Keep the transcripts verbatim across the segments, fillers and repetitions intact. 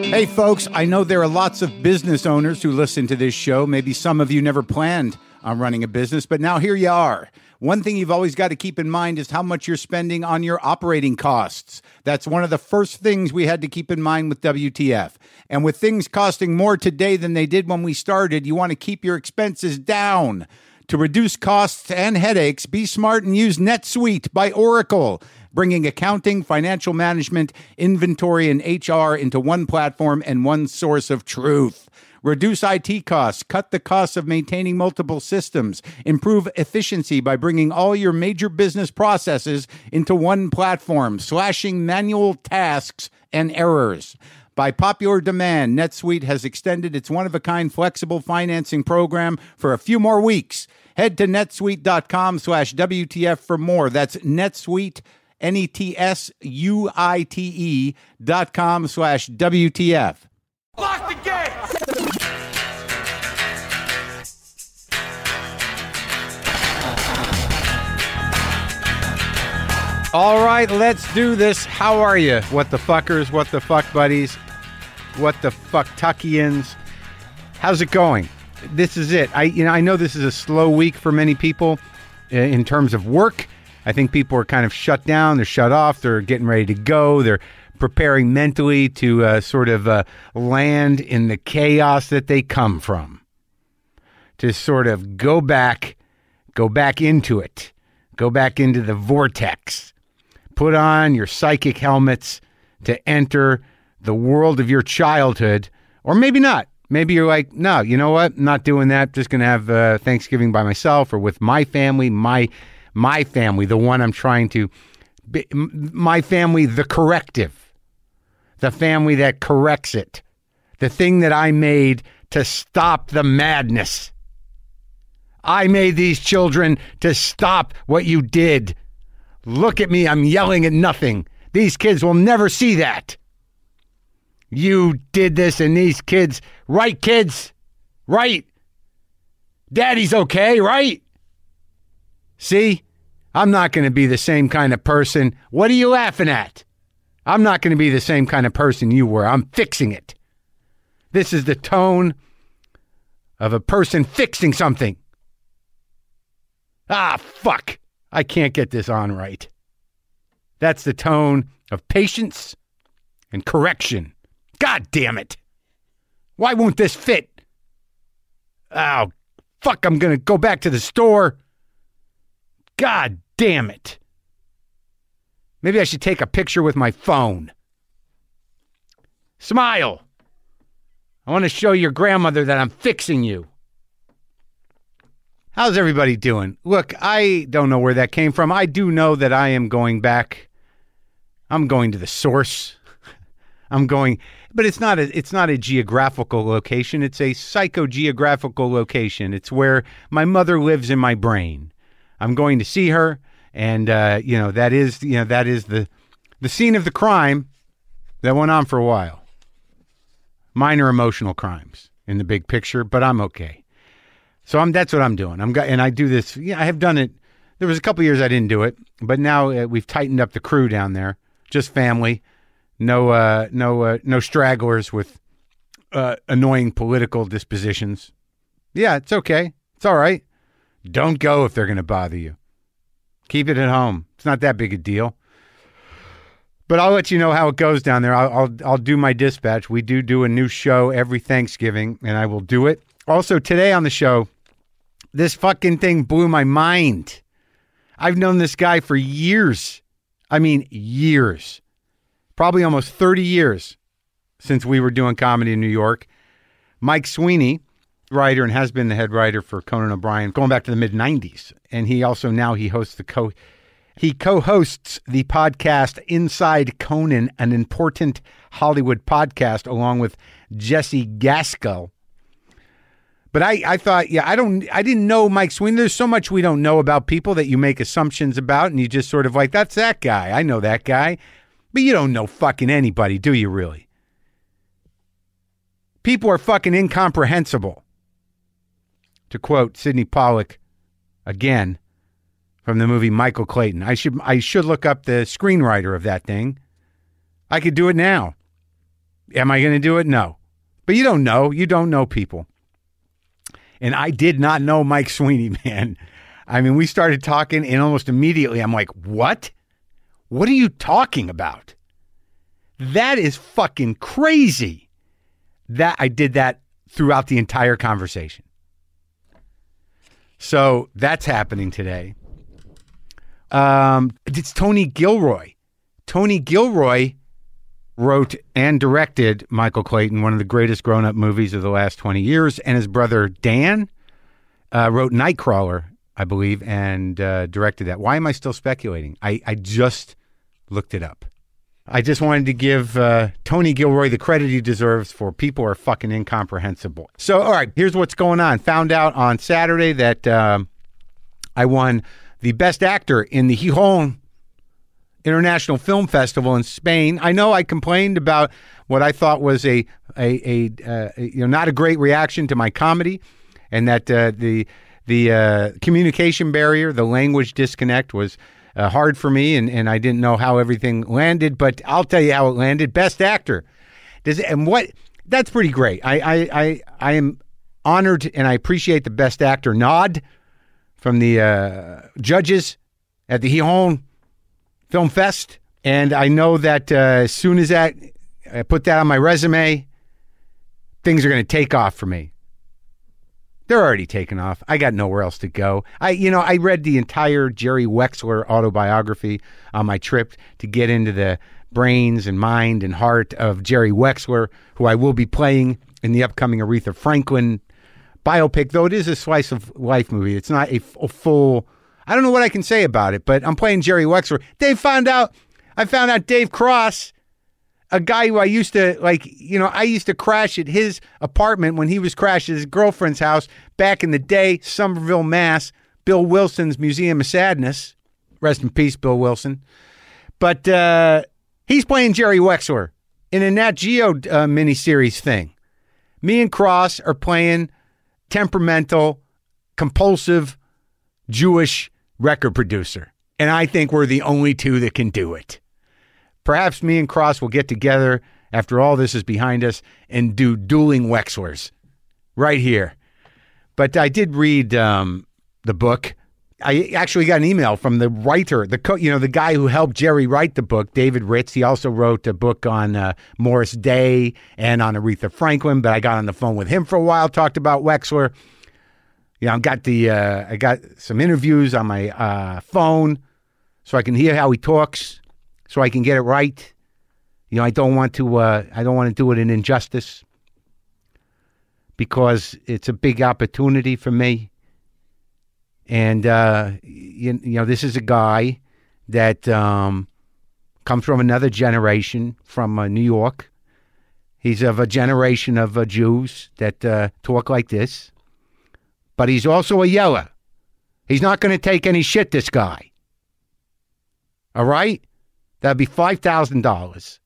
Hey folks, I know there are lots of business owners who listen to this show. Maybe some of you never planned on running a business, but now here you are. One thing you've always got to keep in mind is how much you're spending on your operating costs. That's one of the first things we had to keep in mind with W T F. And with things costing more today than they did when we started, you want to keep your expenses down. To reduce costs and headaches, be smart and use NetSuite by Oracle, bringing accounting, financial management, inventory, and H R into one platform and one source of truth. Reduce I T costs, cut the costs of maintaining multiple systems, improve efficiency by bringing all your major business processes into one platform, slashing manual tasks and errors. By popular demand, NetSuite has extended its one-of-a-kind flexible financing program for a few more weeks. Head to netsuite.com slash WTF for more. That's NetSuite, N E T S U I T E dot com slash W T F. Lock the gate! All right, let's do this. How are you? What the fuckers? What the fuck buddies? What the fuck tuckians? How's it going? This is it. I you know I know this is a slow week for many people in terms of work. I think people are kind of shut down. They're shut off. They're getting ready to go. They're preparing mentally to uh, sort of uh, land in the chaos that they come from. To sort of go back, go back into it. Go back into the vortex. Put on your psychic helmets to enter the world of your childhood. Or maybe not. Maybe you're like, no, you know what? I'm not doing that. Just going to have uh, Thanksgiving by myself or with my family, my my family, the one I'm trying to, be, my family, the corrective, the family that corrects it, the thing that I made to stop the madness. I made these children to stop what you did. Look at me, I'm yelling at nothing. These kids will never see that. You did this and these kids, right kids? Right? Daddy's okay, right? See? I'm not going to be the same kind of person. What are you laughing at? I'm not going to be the same kind of person you were. I'm fixing it. This is the tone of a person fixing something. Ah, fuck. I can't get this on right. That's the tone of patience and correction. God damn it. Why won't this fit? Oh, fuck, I'm going to go back to the store. God damn it. Maybe I should take a picture with my phone. Smile. I want to show your grandmother that I'm fixing you. How's everybody doing? Look, I don't know where that came from. I do know that I am going back. I'm going to the source. I'm going, but it's not a it's not a geographical location. It's a psychogeographical location. It's where my mother lives in my brain. I'm going to see her, and uh, you know that is you know that is the the scene of the crime that went on for a while. Minor emotional crimes in the big picture, but I'm okay. So I'm that's what I'm doing. I'm and I do this. Yeah, I have done it. There was a couple years I didn't do it, but now uh, we've tightened up the crew down there. Just family, no uh, no uh, no stragglers with uh, annoying political dispositions. Yeah, it's okay. It's all right. Don't go if they're going to bother you. Keep it at home. It's not that big a deal. But I'll let you know how it goes down there. I'll I'll, I'll do my dispatch. We do do a new show every Thanksgiving, and I will do it. Also, today on the show, this fucking thing blew my mind. I've known this guy for years. I mean, years. Probably almost thirty years since we were doing comedy in New York. Mike Sweeney, writer and has been the head writer for Conan O'Brien going back to the mid nineties. And he also now he hosts the co he co-hosts the podcast Inside Conan, an important Hollywood podcast, along with Jesse Gaskell. But I, I thought, yeah, I don't, I didn't know Mike Sweeney. There's so much we don't know about people that you make assumptions about, and you just sort of like, that's that guy. I know that guy. But you don't know fucking anybody, do you really? People are fucking incomprehensible. To quote Sidney Pollack again from the movie Michael Clayton. I should I should look up the screenwriter of that thing. I could do it now. Am I going to do it? No. But you don't know. You don't know people. And I did not know Mike Sweeney, man. I mean, we started talking and almost immediately I'm like, what? What are you talking about? That is fucking crazy. That I did that throughout the entire conversation. So that's happening today. Um, it's Tony Gilroy. Tony Gilroy wrote and directed Michael Clayton, one of the greatest grown-up movies of the last twenty years, and his brother Dan uh, wrote Nightcrawler, I believe, and uh, directed that. Why am I still speculating? I, I just looked it up. I just wanted to give uh, Tony Gilroy the credit he deserves for People Are Fucking Incomprehensible. So, all right, here's what's going on. Found out on Saturday that um, I won the Best Actor in the Gijón International Film Festival in Spain. I know I complained about what I thought was a a, a uh, you know not a great reaction to my comedy, and that uh, the the uh, communication barrier, the language disconnect was uh, hard for me, and, and I didn't know how everything landed. But I'll tell you how it landed. Best Actor. Does it, and what that's pretty great. I I I, I am honored and I appreciate the Best Actor nod from the uh, judges at the Gijón Film Fest. And I know that uh, as soon as that I put that on my resume, things are going to take off for me. They're already taken off. I got nowhere else to go. I, you know, I read the entire Jerry Wexler autobiography on my trip to get into the brains and mind and heart of Jerry Wexler, who I will be playing in the upcoming Aretha Franklin biopic, though it is a slice of life movie. It's not a, a full, I don't know what I can say about it, but I'm playing Jerry Wexler. They found out, I found out Dave Cross, a guy who I used to, like, you know, I used to crash at his apartment when he was crashing at his girlfriend's house back in the day, Somerville, Mass, Bill Wilson's Museum of Sadness. Rest in peace, Bill Wilson. But uh, he's playing Jerry Wexler in a Nat Geo uh, miniseries thing. Me and Cross are playing temperamental, compulsive, Jewish record producer. And I think we're the only two that can do it. Perhaps me and Cross will get together after all this is behind us and do dueling Wexlers right here. But I did read um, the book. I actually got an email from the writer, the co- you know, the guy who helped Jerry write the book, David Ritz. He also wrote a book on uh, Morris Day and on Aretha Franklin. But I got on the phone with him for a while, talked about Wexler. You know, I got the uh, I got some interviews on my uh, phone so I can hear how he talks, so I can get it right. You know, I don't want to uh, I don't want to do it in injustice because it's a big opportunity for me. And uh, you, you know, this is a guy that um, comes from another generation from uh, New York. He's of a generation of uh, Jews that uh, talk like this. But he's also a yeller. He's not going to take any shit, this guy. All right? That'd be five thousand dollars.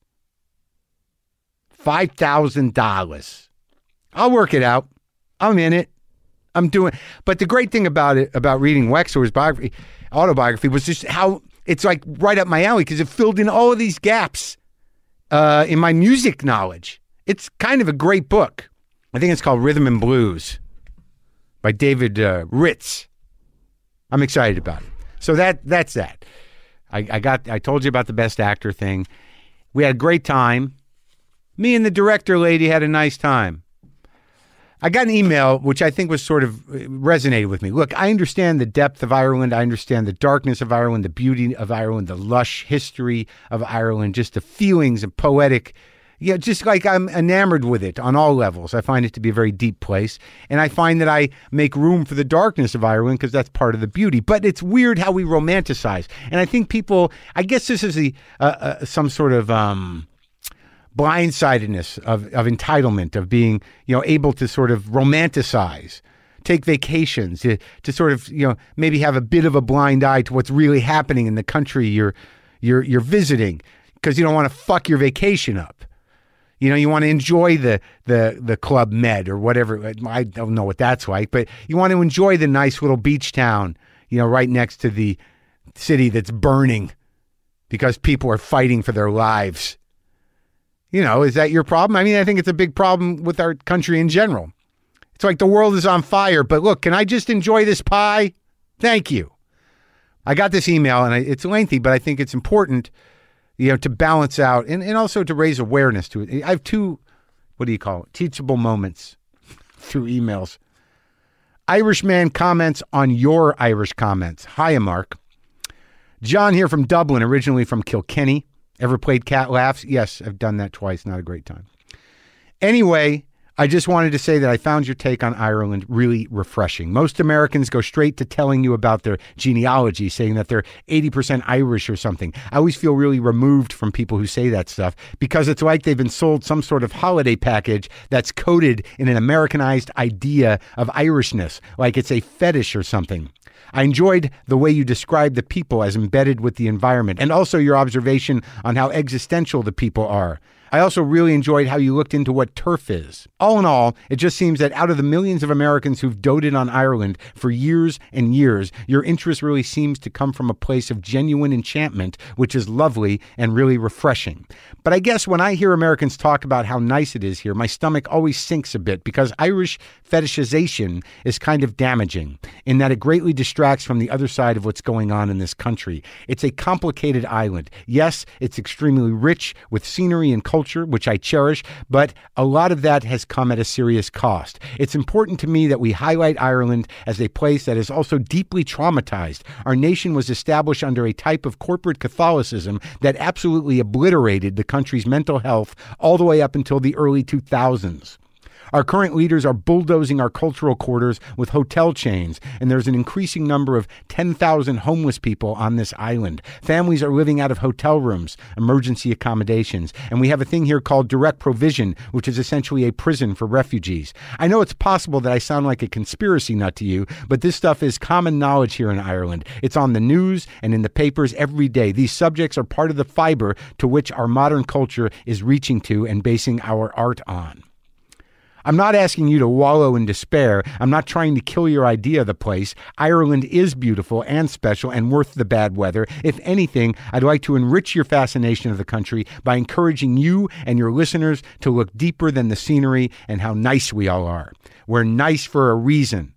five thousand dollars. I'll work it out. I'm in it. I'm doing. But the great thing about it, about reading Wexler's biography, autobiography, was just how it's like right up my alley because it filled in all of these gaps uh, in my music knowledge. It's kind of a great book. I think it's called Rhythm and Blues by David uh, Ritz. I'm excited about it. So that that's that. I, I got. I told you about the Best Actor thing. We had a great time. Me and the director lady had a nice time. I got an email, which I think was sort of resonated with me. Look, I understand the depth of Ireland. I understand the darkness of Ireland, the beauty of Ireland, the lush history of Ireland, just the feelings of poetic. Yeah, you know, just like I'm enamored with it on all levels. I find it to be a very deep place. And I find that I make room for the darkness of Ireland because that's part of the beauty. But it's weird how we romanticize. And I think people, I guess this is the, uh, uh, some sort of um, blindsidedness of, of entitlement, of being, you know, able to sort of romanticize, take vacations, to, to sort of, you know, maybe have a bit of a blind eye to what's really happening in the country you're, you're, you're visiting because you don't want to fuck your vacation up. You know, you want to enjoy the, the, the Club Med or whatever. I don't know what that's like, but you want to enjoy the nice little beach town, you know, right next to the city that's burning because people are fighting for their lives. You know, is that your problem? I mean, I think it's a big problem with our country in general. It's like the world is on fire, but look, can I just enjoy this pie? Thank you. I got this email, and it's lengthy, but I think it's important, you know, to balance out and, and also to raise awareness to it. I have two, what do you call it, teachable moments through emails. Irishman comments on your Irish comments. Hiya, Mark. John here from Dublin, originally from Kilkenny. Ever played Cat Laughs? Yes, I've done that twice. Not a great time. Anyway, I just wanted to say that I found your take on Ireland really refreshing. Most Americans go straight to telling you about their genealogy, saying that they're eighty percent Irish or something. I always feel really removed from people who say that stuff because it's like they've been sold some sort of holiday package that's coded in an Americanized idea of Irishness, like it's a fetish or something. I enjoyed the way you described the people as embedded with the environment and also your observation on how existential the people are. I also really enjoyed how you looked into what turf is. All in all, it just seems that out of the millions of Americans who've doted on Ireland for years and years, your interest really seems to come from a place of genuine enchantment, which is lovely and really refreshing. But I guess when I hear Americans talk about how nice it is here, my stomach always sinks a bit because Irish fetishization is kind of damaging in that it greatly distracts from the other side of what's going on in this country. It's a complicated island. Yes, it's extremely rich with scenery and culture, which I cherish, but a lot of that has come at a serious cost. It's important to me that we highlight Ireland as a place that is also deeply traumatized. Our nation was established under a type of corporate Catholicism that absolutely obliterated the country's mental health all the way up until the early two thousands. Our current leaders are bulldozing our cultural quarters with hotel chains, and there's an increasing number of ten thousand homeless people on this island. Families are living out of hotel rooms, emergency accommodations, and we have a thing here called direct provision, which is essentially a prison for refugees. I know it's possible that I sound like a conspiracy nut to you, but this stuff is common knowledge here in Ireland. It's on the news and in the papers every day. These subjects are part of the fiber to which our modern culture is reaching to and basing our art on. I'm not asking you to wallow in despair. I'm not trying to kill your idea of the place. Ireland is beautiful and special and worth the bad weather. If anything, I'd like to enrich your fascination of the country by encouraging you and your listeners to look deeper than the scenery and how nice we all are. We're nice for a reason.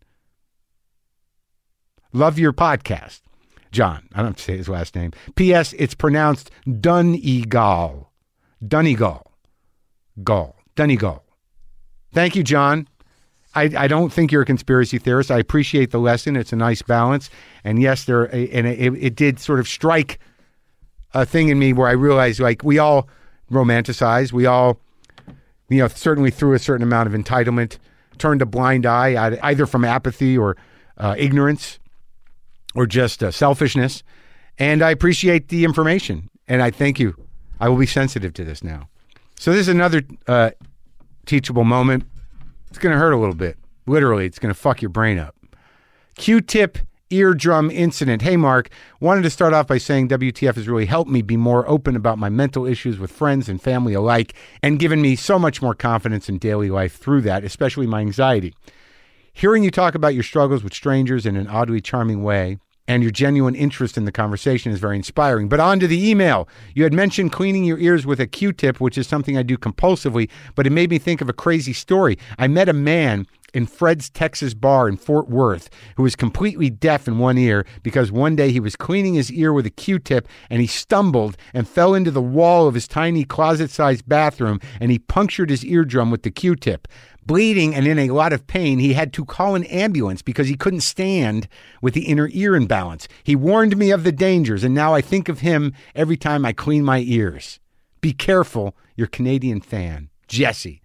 Love your podcast. John, I don't have to say his last name. P S. It's pronounced Donegal. Donegal. Gall. Donegal. Thank you, John. I, I don't think you're a conspiracy theorist. I appreciate the lesson. It's a nice balance. And yes, there and it, it did sort of strike a thing in me where I realized, like, we all romanticize. We all, you know, certainly through a certain amount of entitlement, turned a blind eye, either from apathy or uh, ignorance or just uh, selfishness. And I appreciate the information. And I thank you. I will be sensitive to this now. So this is another uh, teachable moment. It's going to hurt a little bit. Literally, it's going to fuck your brain up. Q-tip eardrum incident. Hey, Mark, wanted to start off by saying W T F has really helped me be more open about my mental issues with friends and family alike and given me so much more confidence in daily life through that, especially my anxiety. Hearing you talk about your struggles with strangers in an oddly charming way and your genuine interest in the conversation is very inspiring. But on to the email. You had mentioned cleaning your ears with a Q-tip, which is something I do compulsively, but it made me think of a crazy story. I met a man in Fred's Texas bar in Fort Worth who was completely deaf in one ear because one day he was cleaning his ear with a Q-tip and he stumbled and fell into the wall of his tiny closet-sized bathroom and he punctured his eardrum with the Q-tip. Bleeding and in a lot of pain, he had to call an ambulance because he couldn't stand with the inner ear imbalance. He warned me of the dangers, and now I think of him every time I clean my ears. Be careful, your Canadian fan, Jesse.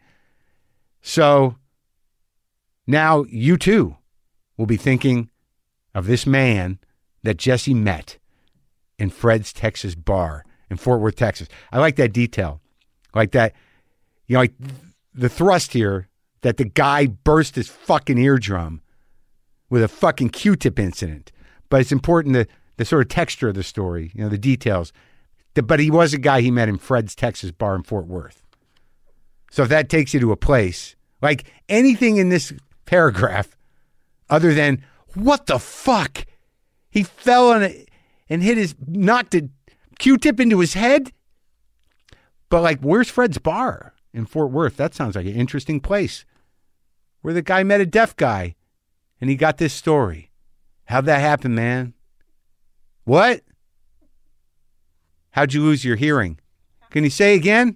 So now you too will be thinking of this man that Jesse met in Fred's Texas bar in Fort Worth, Texas. I like that detail. I like that, you know, like the thrust here that the guy burst his fucking eardrum with a fucking Q-tip incident. But it's important, the, the sort of texture of the story, you know, the details. The, but he was a guy he met in Fred's Texas bar in Fort Worth. So if that takes you to a place, like anything in this paragraph other than, what the fuck? He fell on it and hit his, knocked a Q-tip into his head? But like, where's Fred's Bar in Fort Worth? That sounds like an interesting place where the guy met a deaf guy and he got this story. How'd that happen, man? What? How'd you lose your hearing? Can you say again?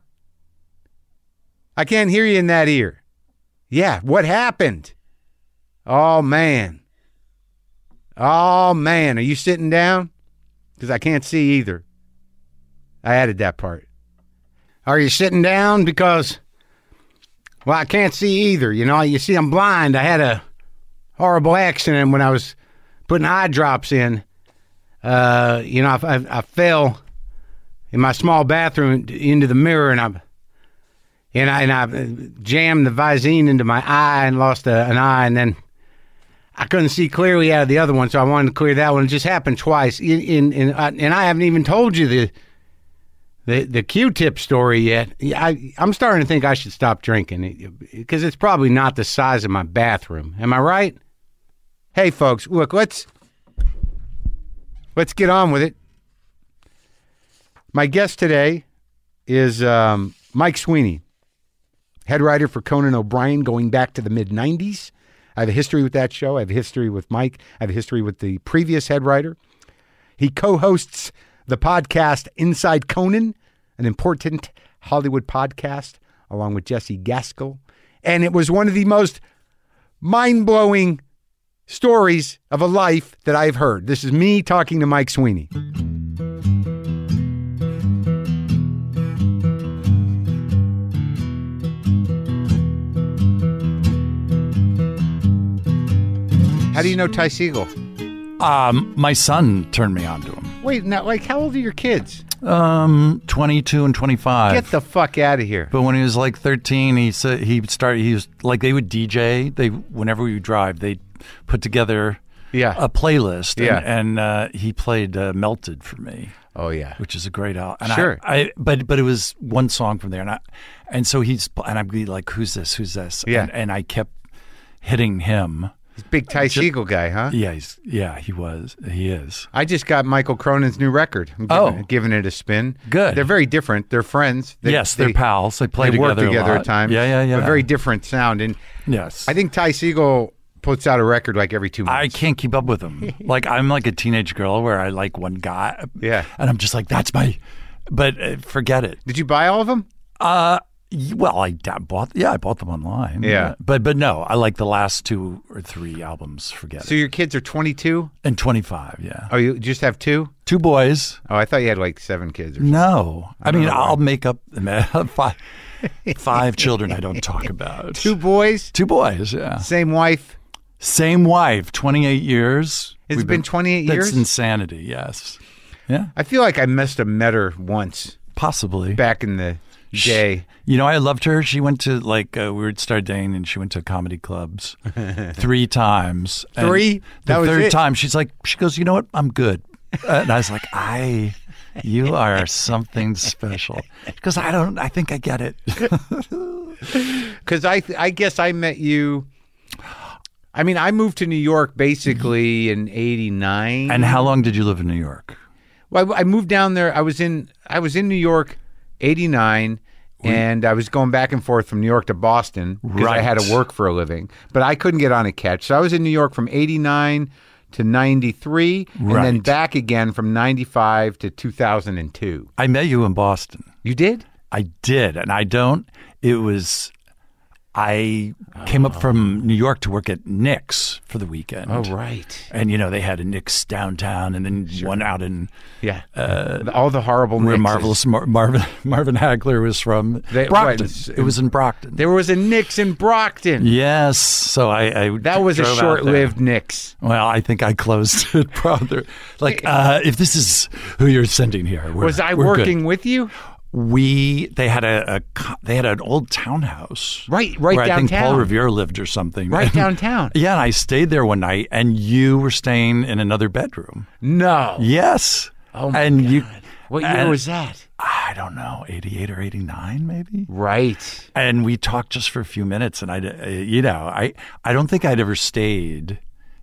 I can't hear you in that ear. Yeah, what happened? Oh, man. Oh, man. Are you sitting down? Because I can't see either. I added that part. Are you sitting down? Because, well, I can't see either. You know, you see, I'm blind. I had a horrible accident when I was putting eye drops in. Uh, you know, I, I, I fell in my small bathroom into the mirror, and I and I, and I jammed the Visine into my eye and lost a, an eye, and then I couldn't see clearly out of the other one, so I wanted to clear that one. It just happened twice, in, in, in, uh, and I haven't even told you the the the Q-tip story yet. I, I'm starting to think I should stop drinking because it's probably not the size of my bathroom. Am I right? Hey, folks, look, let's let's get on with it. My guest today is um, Mike Sweeney, head writer for Conan O'Brien going back to the mid nineties. I have a history with that show. I have a history with Mike. I have a history with the previous head writer. He co-hosts the podcast Inside Conan, an important Hollywood podcast, along with Jesse Gaskell. And it was one of the most mind-blowing stories of a life that I've heard. This is me talking to Mike Sweeney. How do you know Ty Segall? Um, my son turned me on to him. Wait, now, like, how old are your kids? Um, twenty-two and twenty-five. Get the fuck out of here. But when he was like thirteen, he said he started. He was like they would D J. They whenever we would drive, they put together yeah. a playlist. Yeah. and, and uh, he played uh, "Melted" for me. Oh yeah, which is a great album. Sure, I, I but but it was one song from there, and I and so he's and I'd be like, "Who's this? Who's this?" Yeah, and, and I kept hitting him. He's a big Ty Segall guy, huh? Yeah, he's, yeah, he was. He is. I just got Michael Cronin's new record. I'm giving, oh. giving it a spin. Good. They're very different. They're friends. They, yes, they're they, pals. They play they together work together a lot. at times. Yeah, yeah, yeah. A very different sound. And yes. I think Ty Segall puts out a record like every two months. I can't keep up with him. Like, I'm like a teenage girl where I like one guy. Yeah. And I'm just like, that's my, but uh, forget it. Did you buy all of them? Uh, Well, I bought, yeah, I bought them online. Yeah. But but no, I like the last two or three albums, forget So it. your kids are twenty-two? And twenty-five, yeah. Oh, you just have two? Two boys. Oh, I thought you had like seven kids or something. No. I, I mean, know why. I'll make up five, five children I don't talk about. Two boys? Two boys, yeah. Same wife? Same wife, twenty-eight years. It's We've been twenty-eight years? That's insanity, yes. Yeah. I feel like I must have met her once Possibly. back in the day. You know, I loved her. She went to, like, uh, we would start dating, and she went to comedy clubs three times. And Three? That the was third it? time, she's like, she goes, you know what? I'm good. Uh, and I was like, I, you are something special. Because I don't, I think I get it. Because I, I guess I met you. I mean, I moved to New York basically in eighty-nine. And how long did you live in New York? Well, I, I moved down there. I was in, I was in New York, eighty-nine. And I was going back and forth from New York to Boston because Right. I had to work for a living. But I couldn't get on a catch. So I was in New York from eighty-nine to ninety-three, and then Right. back again from ninety-five to two thousand two. I met you in Boston. You did? I did. And I don't, it was, I came up from New York to work at Nick's for the weekend. Oh, right. And, you know, they had a Nick's downtown and then one out in Yeah. Uh, All the horrible where Knicks. Marvelous Mar- Marvin Marvin Hagler was from. They- Brockton. what, it was in Brockton. There was a Knicks in Brockton. Yes. So I, I That was a drove out short-lived there. Knicks. Well, I think I closed it, brother. Like, uh, if this is who you're sending here, we're, Was I we're good. working with you? We they had a, a co- they had an old townhouse, Right, right where I think downtown. Paul Revere lived or something, Right downtown. Yeah, and I stayed there one night, and you were staying in another bedroom. No. Yes. Oh, my and God. you. What year and- was that? I don't know, eighty-eight or eighty-nine, maybe. Right. And we talked just for a few minutes, and I, uh, you know, I I don't think I'd ever stayed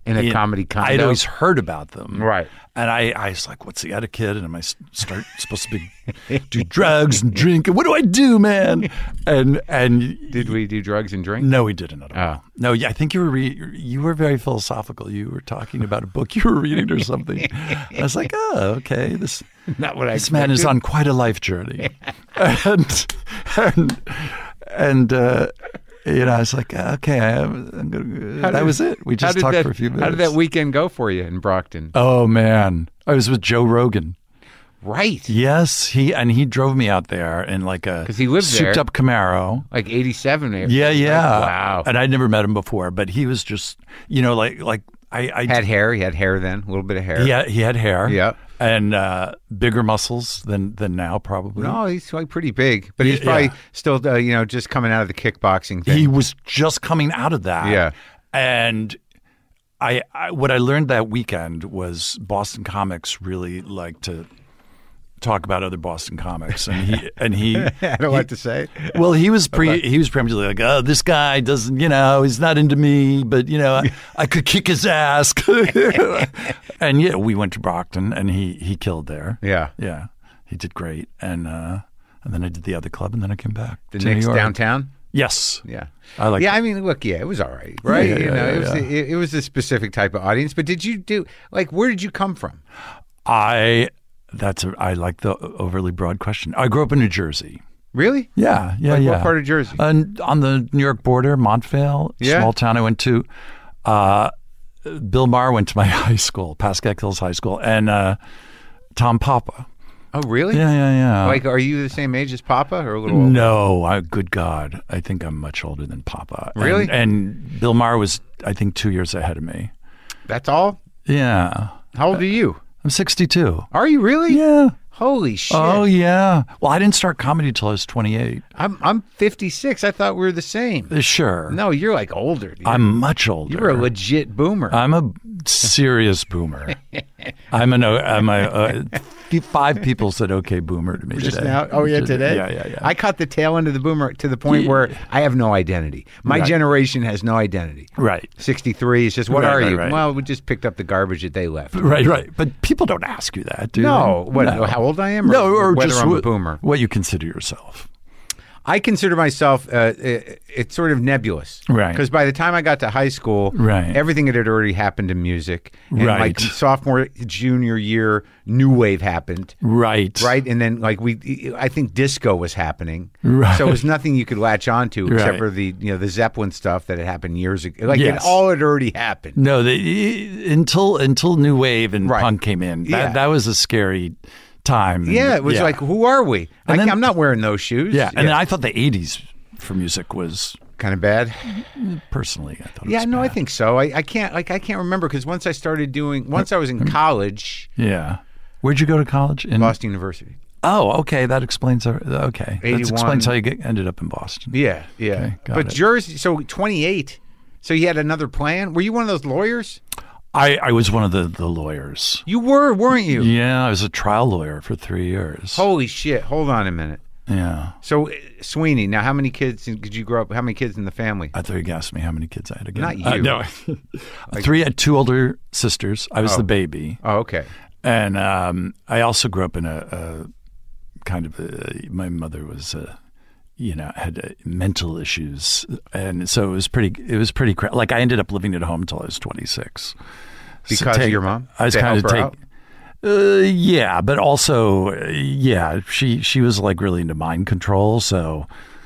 in a Yeah, comedy condo. I'd always heard about them. Right. And I, I was like, what's the etiquette? And am I s- start supposed to be do drugs and drink? And what do I do, man? And and Did we do drugs and drink? no, we didn't at all. Oh. No, yeah, I think you were re- you were very philosophical. You were talking about a book you were reading or something. I was like, oh, okay, this Not what I this man is expected. on quite a life journey. and and and uh, you know, I was like, okay, I have, I'm gonna, that did- was it. We How just did talked that- for a few minutes. How did that weekend go for you in Brockton? Oh man, I was with Joe Rogan. Right. Yes, he and he drove me out there in like a 'Cause he lived souped there. up Camaro. Like eighty-seven. Like, Yeah, yeah. wow. And I'd never met him before, but he was just, you know, like like I, I Had hair. He had hair then. A little bit of hair. he had, he had hair. Yeah. And uh, bigger muscles than than now, probably. No, he's like pretty big, but he's Yeah, probably yeah. still, uh, you know, just coming out of the kickboxing thing. He was just coming out of that. Yeah. And I, I what I learned that weekend was Boston comics really like to talk about other Boston comics, and he and he. I don't know what to say. Well, he was pre. He was pretty much like, oh, this guy doesn't, you know, he's not into me, but you know, I, I could kick his ass. And yeah, we went to Brockton, and he he killed there. Yeah. Yeah, he did great, and uh, and then I did the other club, and then I came back The to New Knicks York. downtown. Yes, Yeah. I like. Yeah, I mean, look, yeah, it was all right, right? Yeah, you yeah, know, yeah, it was yeah. it, it was a specific type of audience. But did you do like where did you come from? I. That's a. I like the overly broad question. I grew up in New Jersey. Really? Yeah, yeah, Like yeah. what part of Jersey? And on the New York border, Montvale, Yeah. small town I went to. Uh, Bill Maher went to my high school, Pascack Hills High School, and uh, Tom Papa. Oh, really? Yeah, yeah, yeah. Like, are you the same age as Papa or a little older? no, I, good God, I think I'm much older than Papa. And- Really? And, Bill Maher was, I think, two years ahead of me. That's all? Yeah, How old are you? I'm sixty-two. Are you really? Yeah. Holy shit. Oh yeah. Well, I didn't start comedy until I was twenty-eight. I'm I'm fifty-six. I thought we were the same. Uh, Sure. No, you're like older. You're, I'm much older. you're a legit boomer. I'm a serious boomer. I'm an. I'm a. Uh, five people said "okay, boomer" to me Just today. now? Oh, yeah, today? Yeah, yeah, yeah. I caught the tail end of the boomer to the point where I have no identity. My Right. generation has no identity. right, sixty-three is just, what Right, are right, you? right. Well, we just picked up the garbage that they left. right, right. But people don't ask you that, do No. they? What, No. how old I am? Or No, or whether just I'm a what, boomer. what you consider yourself. I consider myself, uh, it, it's sort of nebulous. Right. Because by the time I got to high school, Right. everything had already happened in music. And Right. like sophomore, junior year, new wave happened. Right, Right. And then like we, I think disco was happening. Right. So it was nothing you could latch onto except Right. for the, you know, the Zeppelin stuff that had happened years ago. Like Yes. it all had already happened. No, the, until until new wave and Right. punk came in, that Yeah. that was a scary time. And- Yeah. It was like, who are we? I, And then- I'm not wearing those shoes. yeah, and then I thought the eighties for music was kind of bad. personally, I thought. It Yeah, was no, I bad. think so. I, I can't like I can't remember because once I started doing once I was in college, Yeah. Where'd you go to college? In Boston University. Oh, okay. That explains. our- Okay, that eighty-one. explains how you get, ended up in Boston. Yeah, yeah. Okay, got but it. Jersey, so twenty-eight. So you had another plan? Were you one of those lawyers? I, I was one of the, the lawyers. You were, weren't you? Yeah, I was a trial lawyer for three years. Holy shit! Hold on a minute. Yeah. So uh, Sweeney, now how many kids did you grow up? How many kids in the family? I thought you asked me how many kids I had again. Not you. Uh, no. Three. I had two older sisters. I was Oh. the baby. Oh, okay. And um, I also grew up in a, a kind of a, my mother was, uh, you know, had uh, mental issues, and so it was pretty. It was pretty. Cra- like I ended up living at home until I was twenty-six. Because of your mom? I was To kind of help her take. out? Uh, yeah, but also, uh, yeah, she she was like really into mind control. So,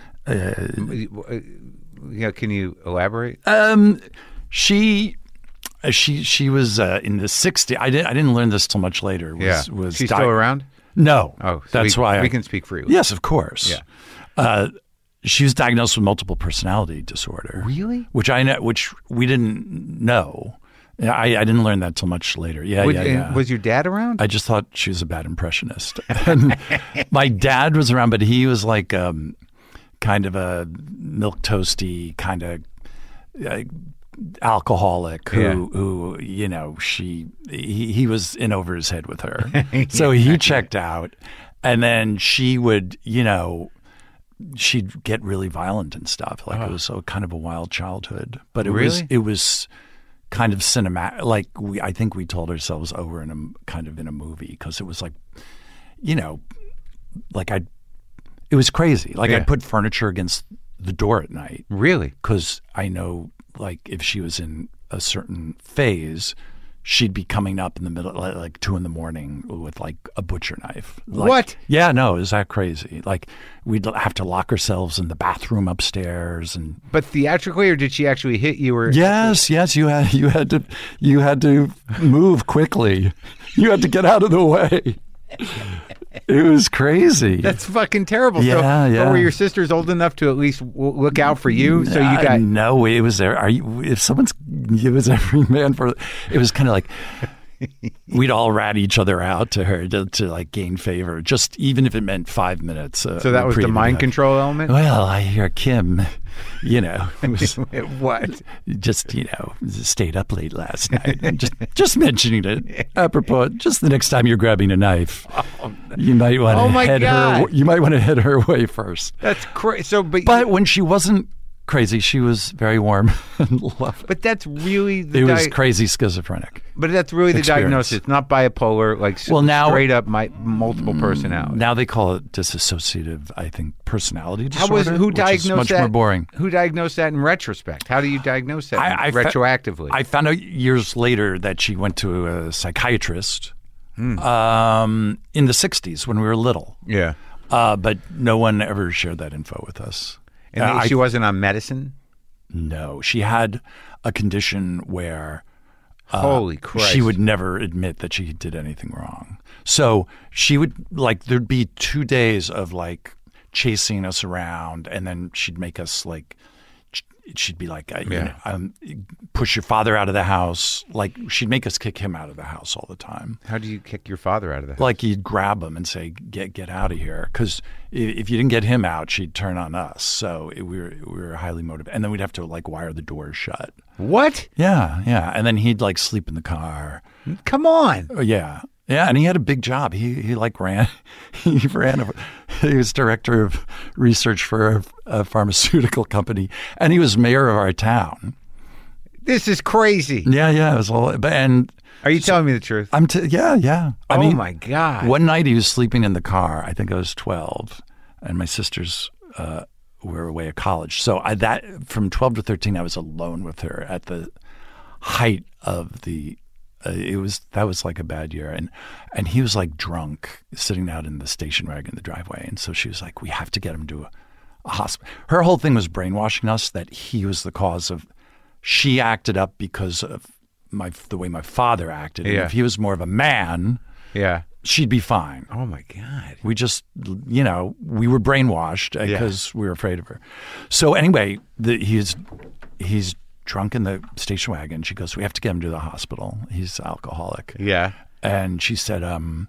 Yeah, can you elaborate? um, she. uh, She she was uh, in the sixties. I didn't I didn't learn this till much later. Was, yeah. was She's di- still around? No. Oh, so that's we, why we I, can speak freely. Yes, of course. Yeah. Uh, she was diagnosed with multiple personality disorder. Really? Which I know, which we didn't know. Yeah, I, I didn't learn that till much later. Yeah, Would- yeah, and yeah. Was your dad around? I just thought she was a bad impressionist. And my dad was around, but he was like um, kind of a milk toasty kind of uh, alcoholic who, Yeah. who you know, she he, he was in over his head with her. So he checked out, and then she would, you know, she'd get really violent and stuff. Like it was so kind of a wild childhood, but it was Really? it was kind of cinematic. Like we, I think we told ourselves, oh, we're in a kind of in a movie because it was like, you know, like I, it was crazy. Like Yeah. I'd put furniture against the door at night Really? because I know, like, if she was in a certain phase, she'd be coming up in the middle, like, like two in the morning with like a butcher knife. Like, What? Yeah, no, it was that crazy. Like we'd have to lock ourselves in the bathroom upstairs, and But theatrically, or did she actually hit you? Or yes, yes, you had you had to you had to move quickly. You had to get out of the way. It was crazy. That's fucking terrible. Yeah, so, but yeah. were your sisters old enough to at least w- look out for you? So you Uh, got no, it was there. Are you? If someone's, it was every man for. It was kind of like we'd all rat each other out to her to, to like gain favor, just even if it meant five minutes. Uh, so that was the reprieve. mind control element. Well, I hear Kim, you know, was What? just you know stayed up late last night. And just just mentioning it apropos. Just the next time you're grabbing a knife, you might want to Oh, my head her. God. You might want to head her way first. That's crazy. So, but But when she wasn't crazy, she was very warm and lovely. but that's really the It was di- crazy schizophrenic. But that's really the experience. diagnosis, not bipolar, like s- Well, now- straight up my multiple personality. Now they call it dissociative, I think, personality How disorder. was who which is diagnosed much that? more boring. Who diagnosed that in retrospect? How do you diagnose that I- I fa- retroactively? I found out years later that she went to a psychiatrist Hmm. um, in the sixties when we were little. yeah, Uh, but no one ever shared that info with us. and Uh, she I- wasn't on medicine. No, she had a condition where uh, Holy Christ! she would never admit that she did anything wrong. So she would like there'd be two days of like chasing us around, and then she'd make us like sh- she'd be like, uh, you Yeah. know, um, push your father out of the house. Like she'd make us kick him out of the house all the time. How do you kick your father out of the house? Like you'd grab him and say, "Get get out of here," because if you didn't get him out, she'd turn on us. So it, we were we were highly motivated, and then we'd have to like wire the doors shut. What? Yeah, yeah, and then he'd like sleep in the car. Come on! Oh, yeah, yeah, and he had a big job. He he like ran, he ran. A, he was director of research for a, a pharmaceutical company, and he was mayor of our town. This is crazy. Yeah, yeah, it was all. But and Are you telling me the truth? I'm t- yeah, yeah. I oh mean, my God! one night he was sleeping in the car. I think I was twelve, and my sisters uh, were away at college. So I, that from twelve to thirteen, I was alone with her at the height of the. Uh, it was that was like a bad year, and and he was like drunk, sitting out in the station wagon in the driveway, and so she was like, "We have to get him to a, a hospital." Her whole thing was brainwashing us that he was the cause of. She acted up because of my the way my father acted. And Yeah. if he was more of a man, yeah. she'd be fine. Oh my God! We just, you know, we were brainwashed because we were afraid of her. So anyway, the, he's he's drunk in the station wagon. She goes, "We have to get him to the hospital. He's alcoholic." Yeah. And she said, um,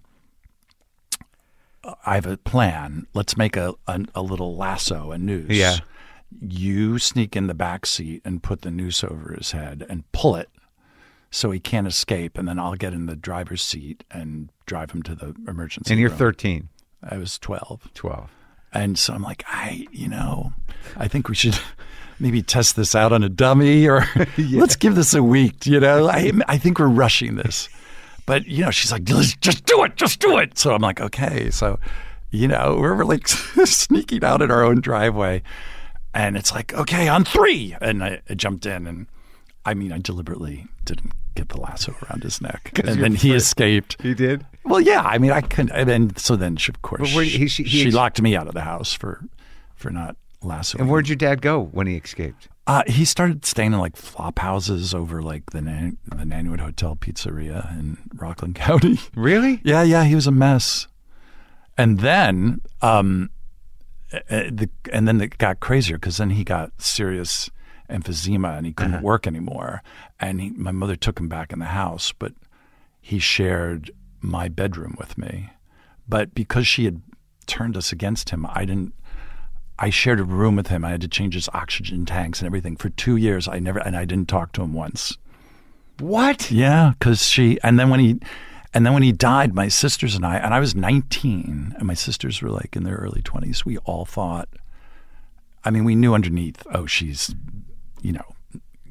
"I have a plan. Let's make a a, a little lasso, a noose. Yeah. You sneak in the back seat and put the noose over his head and pull it." So he can't escape, and then I'll get in the driver's seat and drive him to the emergency And you're room. thirteen. I was twelve. twelve. And so I'm like, I, you know, I think we should maybe test this out on a dummy, or let's give this a week, you know. I I think we're rushing this. But, you know, she's like, just just do it, just do it. So I'm like, okay. So, you know, we're like sneaking out in our own driveway. And it's like, okay, on three. And I, I jumped in, and I mean, I deliberately didn't get the lasso around his neck. And you're then he afraid. escaped. He did. Well, yeah, I mean, I couldn't. And then, so then, she, of course, But where- he- she, he- he she ex- locked me out of the house for for not lassoing. And where'd your dad go when he escaped? Uh, he started staying in like flop houses over like the Nan- the Nanuet Hotel Pizzeria in Rockland County. Really? Yeah, yeah, he was a mess. And then, um, uh, the and then it got crazier because then he got serious emphysema and he couldn't Uh-huh. work anymore. And he, my mother took him back in the house, but he shared my bedroom with me. But because she had turned us against him, I didn't. I shared a room with him. I had to change his oxygen tanks and everything for two years. I never and I didn't talk to him once. What? Yeah, because she and then when he and then when he died, my sisters and I and I was nineteen, and my sisters were like in their early twenties. We all thought, I mean, we knew underneath, oh, she's, you know,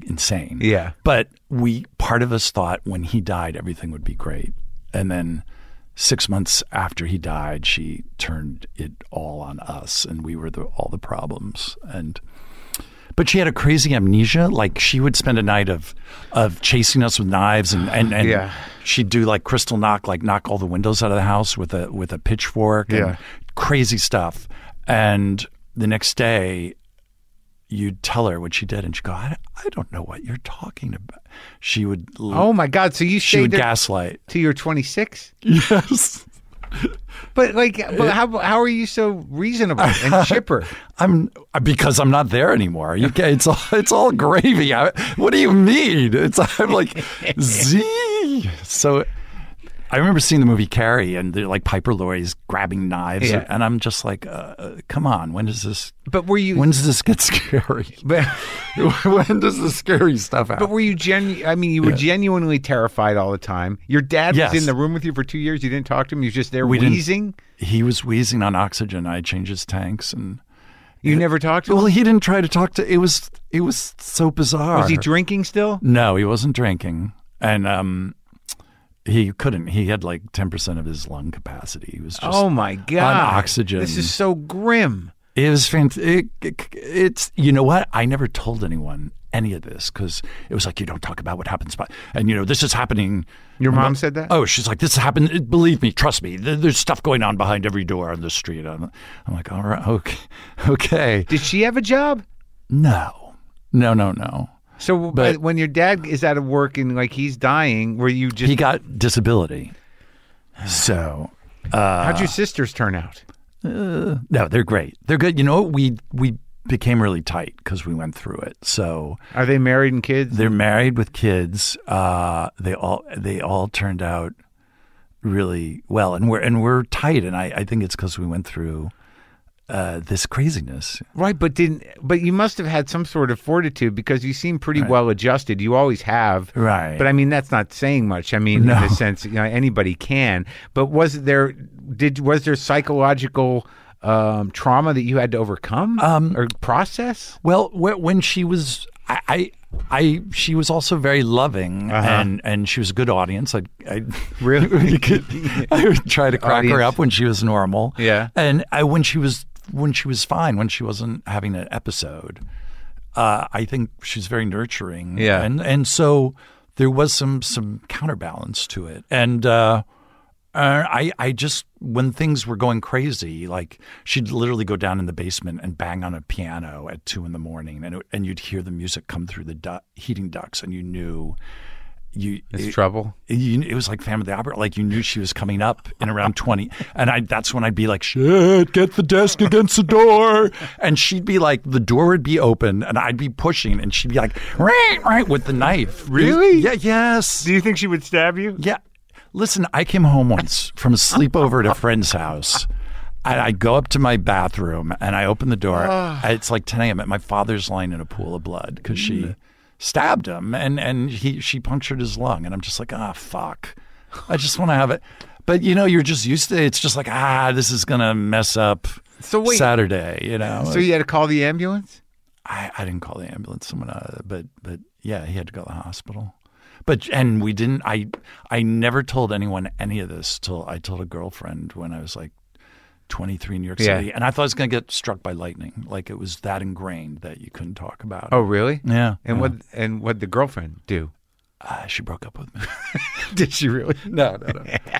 insane. Yeah. But we, part of us thought when he died, everything would be great. And then six months after he died, she turned it all on us, and we were the, all the problems. And but she had a crazy amnesia. Like she would spend a night of of chasing us with knives, and and, and Yeah. she'd do like crystal knock, like knock all the windows out of the house with a with a pitchfork. And Yeah. crazy stuff. And the next day, you'd tell her what she did, and she'd go, I, I don't know what you're talking about. She would Oh my God! So you she stayed would there gaslight. till you're twenty-six? Yes. But like, but how how are you so reasonable and chipper? I'm because I'm not there anymore. You can, it's all it's all gravy. I, what do you mean? It's I'm like Z. So I remember seeing the movie Carrie, and they're like Piper Laurie's grabbing knives, Yeah. and I'm just like, uh, uh, come on, when does this? But were you? When does this get scary? But, When does the scary stuff happen? but were you genu- I mean, you were genuinely terrified all the time. Your dad Yes. was in the room with you for two years. You didn't talk to him. He was just there We didn't- wheezing. He was wheezing on oxygen. I changed his tanks, and You never talked to him. well, he didn't try to talk to. It was it was so bizarre. Was he drinking still? No, he wasn't drinking, and um, he couldn't. He had like ten percent of his lung capacity. He was just Oh my God! on oxygen. This is so grim. It was fantastic. It, it, it's you know what? I never told anyone any of this because it was like you don't talk about what happens, but and you know this is happening. Your mom said that? Oh, she's like, this happened. Believe me, trust me. There- There's stuff going on behind every door on the street. I'm, I'm like, all right, okay, okay. Did she have a job? No, no, no, no. So But- uh, when your dad is out of work and like he's dying, were you just? He got disability. So, uh, how'd your sisters turn out? uh, no, they're great. They're good. You know, what? we we became really tight because we went through it. So Are they married and kids? they're married with kids. Uh, they all they all turned out really well, and we're and we're tight. And I, I think it's because we went through uh, this craziness. Right, but didn't? But you must have had some sort of fortitude because you seem pretty well adjusted. You always have, Right. But I mean, that's not saying much. I mean, No. in the sense, you know, anybody can. But was there? Did was there psychological um, trauma that you had to overcome Um, or process? Well, wh- when she was, I, I, I, she was also very loving, Uh-huh. and and she was a good audience. I, I Really? you could- I would try to crack her Audience. up when she was normal. Yeah. and I, when she was when she was fine, when she wasn't having an episode, uh, I think she's very nurturing. Yeah. and and so there was some some counterbalance to it, and. Uh, Uh, I, I just, when things were going crazy, like she'd literally go down in the basement and bang on a piano at two in the morning, and it, and you'd hear the music come through the du- heating ducts, and you knew you It's it, trouble. you, it was like Phantom of the Opera, like you knew she was coming up in around twenty, and I that's when I'd be like, shit, get the desk against the door, and she'd be like, the door would be open, and I'd be pushing, and she'd be like, right, right, with the knife. Really? Yeah, yes. Do you think she would stab you? Yeah. Listen, I came home once from a sleepover at a friend's house. And I go up to my bathroom and I open the door. It's like ten a.m. and my father's lying in a pool of blood because she stabbed him and, and he she punctured his lung. And I'm just like, ah, fuck. I just want to have it. But, you know, you're just used to it. It's just like, ah, this is going to mess up So wait. Saturday, you know. So you had to call the ambulance? I, I didn't call the ambulance. Someone, uh, but but yeah, he had to go to the hospital. But and we didn't. I I never told anyone any of this till I told a girlfriend when I was like twenty-three in New York Yeah. City, and I thought I was going to get struck by lightning. Like it was that ingrained that you couldn't talk about. Oh, really? yeah. And yeah. what and what the girlfriend do? Uh, she broke up with me. Did she really? no, no, no.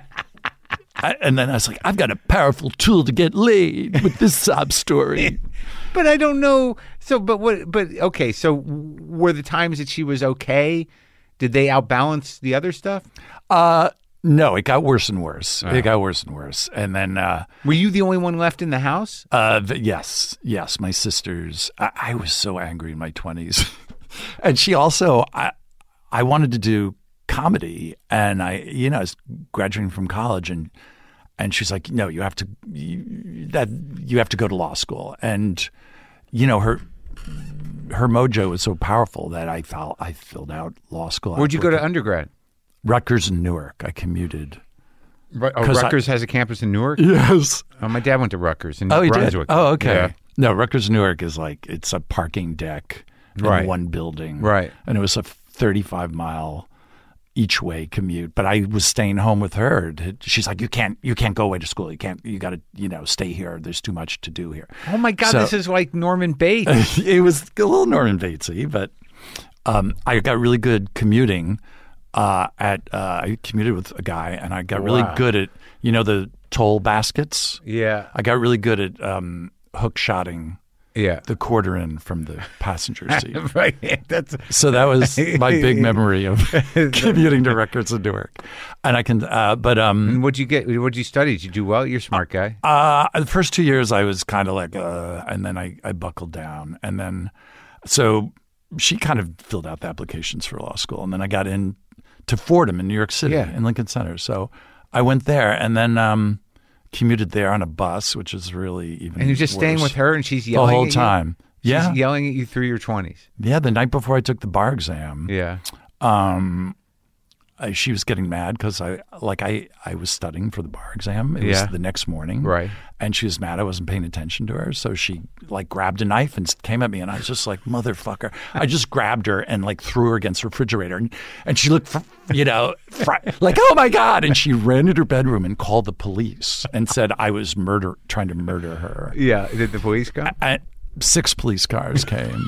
I, and then I was like, I've got a powerful tool to get laid with this sob story. But I don't know. So, but what? But okay. So, were the times that she was okay? Did they outbalance the other stuff? Uh, no, it got worse and worse. It got worse and worse. And then, uh, Were you the only one left in the house? uh, th- yes, yes, my sisters. I, I was so angry in my twenties, and she also. I, I wanted to do comedy, and I, you know, I was graduating from college, and and she's like, no, you have to you, that you have to go to law school, and you know her. Her mojo was so powerful that I felt I filled out law school. Where'd you go to afterward. undergrad? Rutgers and Newark. I commuted. Ru- Oh, 'Cause I- Rutgers has a campus in Newark. Yes. Oh, my dad went to Rutgers in New Oh, he Brunswick. did. Oh, okay. Yeah. No, Rutgers Newark is like it's a parking deck Right. in one building. Right. And it was a thirty-five mile each way commute. But I was staying home with her. She's like, you can't, you can't go away to school. You can't, you got to, you know, stay here. There's too much to do here. Oh my God, So- this is like Norman Bates. It was a little Norman Batesy, but um, I got really good commuting. Uh, at uh, I commuted with a guy, and I got really Wow. good at, you know, the toll baskets. Yeah. I got really good at um, hook shotting Yeah. the quarter in from the passenger seat. Right. That's So that was my big memory of commuting to Rutgers and Newark. And I can, uh, but um, And what'd you get? What'd you study? Did you do well? You're a smart guy. uh, the first two years I was kind of like, uh, and then I, I buckled down. And then, so she kind of filled out the applications for law school. And then I got in to Fordham in New York City, Yeah. in Lincoln Center. So I went there and then um, commuted there on a bus, which is really even And you're just staying worse. with her, and she's the yelling whole at time. You? Yeah. She's yelling at you through your twenties. Yeah. The night before I took the bar exam. Yeah. Um, I, she was getting mad because I like I, I was studying for the bar exam. It Yeah. was the next morning, Right. And she was mad I wasn't paying attention to her, so she like grabbed a knife and came at me, and I was just like, "Motherfucker!" I just grabbed her and like threw her against the refrigerator, and, and she looked, fr- you know, fr- like, "Oh my God!" And she ran into her bedroom and called the police and said I was murder trying to murder her. Yeah. Did the police come? I, six police cars came.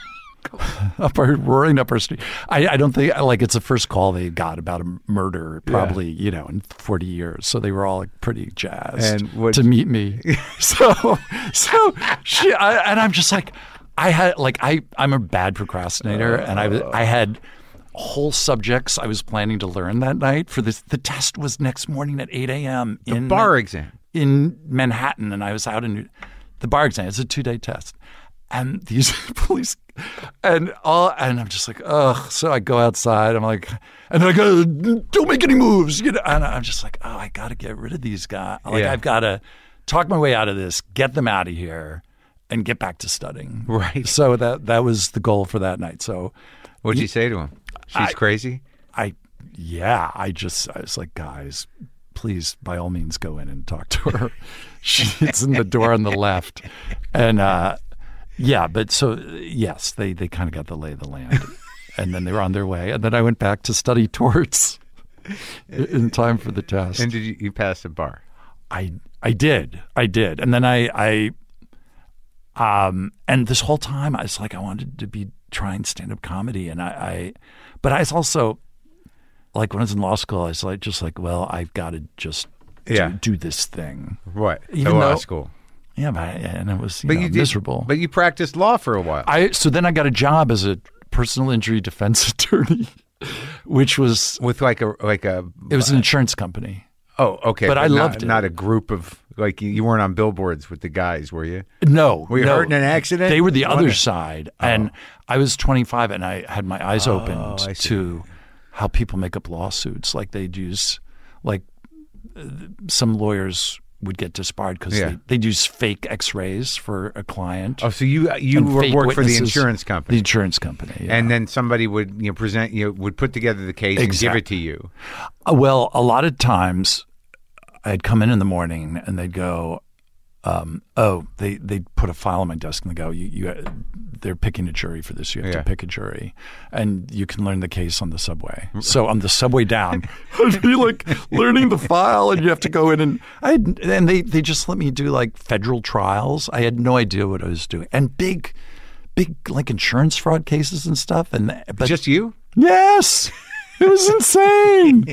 Up our roaring up our street. I, I don't think like it's the first call they got about a murder, probably you know in forty years. So they were all like, pretty jazzed And what- to meet me. so so she I, and I'm just like I had like I I'm a bad procrastinator, and I was- I had whole subjects I was planning to learn that night for this. The test was next morning at eight a.m. The in bar exam. in Manhattan, and I was out in New- the bar exam. It's a two day test. And these police, and all, and I'm just like, ugh. So I go outside. I'm like, and I go, don't make any moves, you know. And I'm just like, oh, I got to get rid of these guys. Like, Yeah. I've got to talk my way out of this, get them out of here, and get back to studying. Right. So that that was the goal for that night. So What'd you say to him? She's I- crazy. I, yeah, I just, I was like, guys, please, by all means, go in and talk to her. She's in the door on the left, and. uh Yeah, but so yes, they, they kind of got the lay of the land, and then they were on their way, and then I went back to study torts in time for the test. And did you, you pass the bar? I I did, I did, and then I I um and this whole time I was like I wanted to be trying stand up comedy, and I, I but I was also like when I was in law school I was like just like well I've got to just Yeah. do, do this thing. What? Even the law though- school. Yeah, but I, and it was you But know, you did, miserable. But you practiced law for a while. I so then I got a job as a personal injury defense attorney, which was with like a like a. it was an insurance company. Oh, okay. But I not, loved it. Not a group of like you, you weren't on billboards with the guys, were you? No, Were you no. hurt in an accident? They were the other Wonder- side, and I was twenty-five, and I had my eyes Oh, opened I see. to how people make up lawsuits. Like they'd use, like uh, some lawyers would get disbarred because Yeah. they, they'd use fake X-rays for a client. Oh, so you you and were, fake worked for the witnesses. insurance The company, insurance company, yeah. and then somebody would you know present you know, would put together the case and give Exact- it to you. Uh, Well, a lot of times I'd come in in the morning and they'd go, um, oh, they, they'd put a file on my desk and they go, you, you, they're picking a jury for this. You have Yeah. to pick a jury. And you can learn the case on the subway. So on the subway down, I'd be like learning the file and you have to go in and I and they, they just let me do like federal trials. I had no idea what I was doing. And big, big like insurance fraud cases and stuff. And but Just you? yes, it was insane.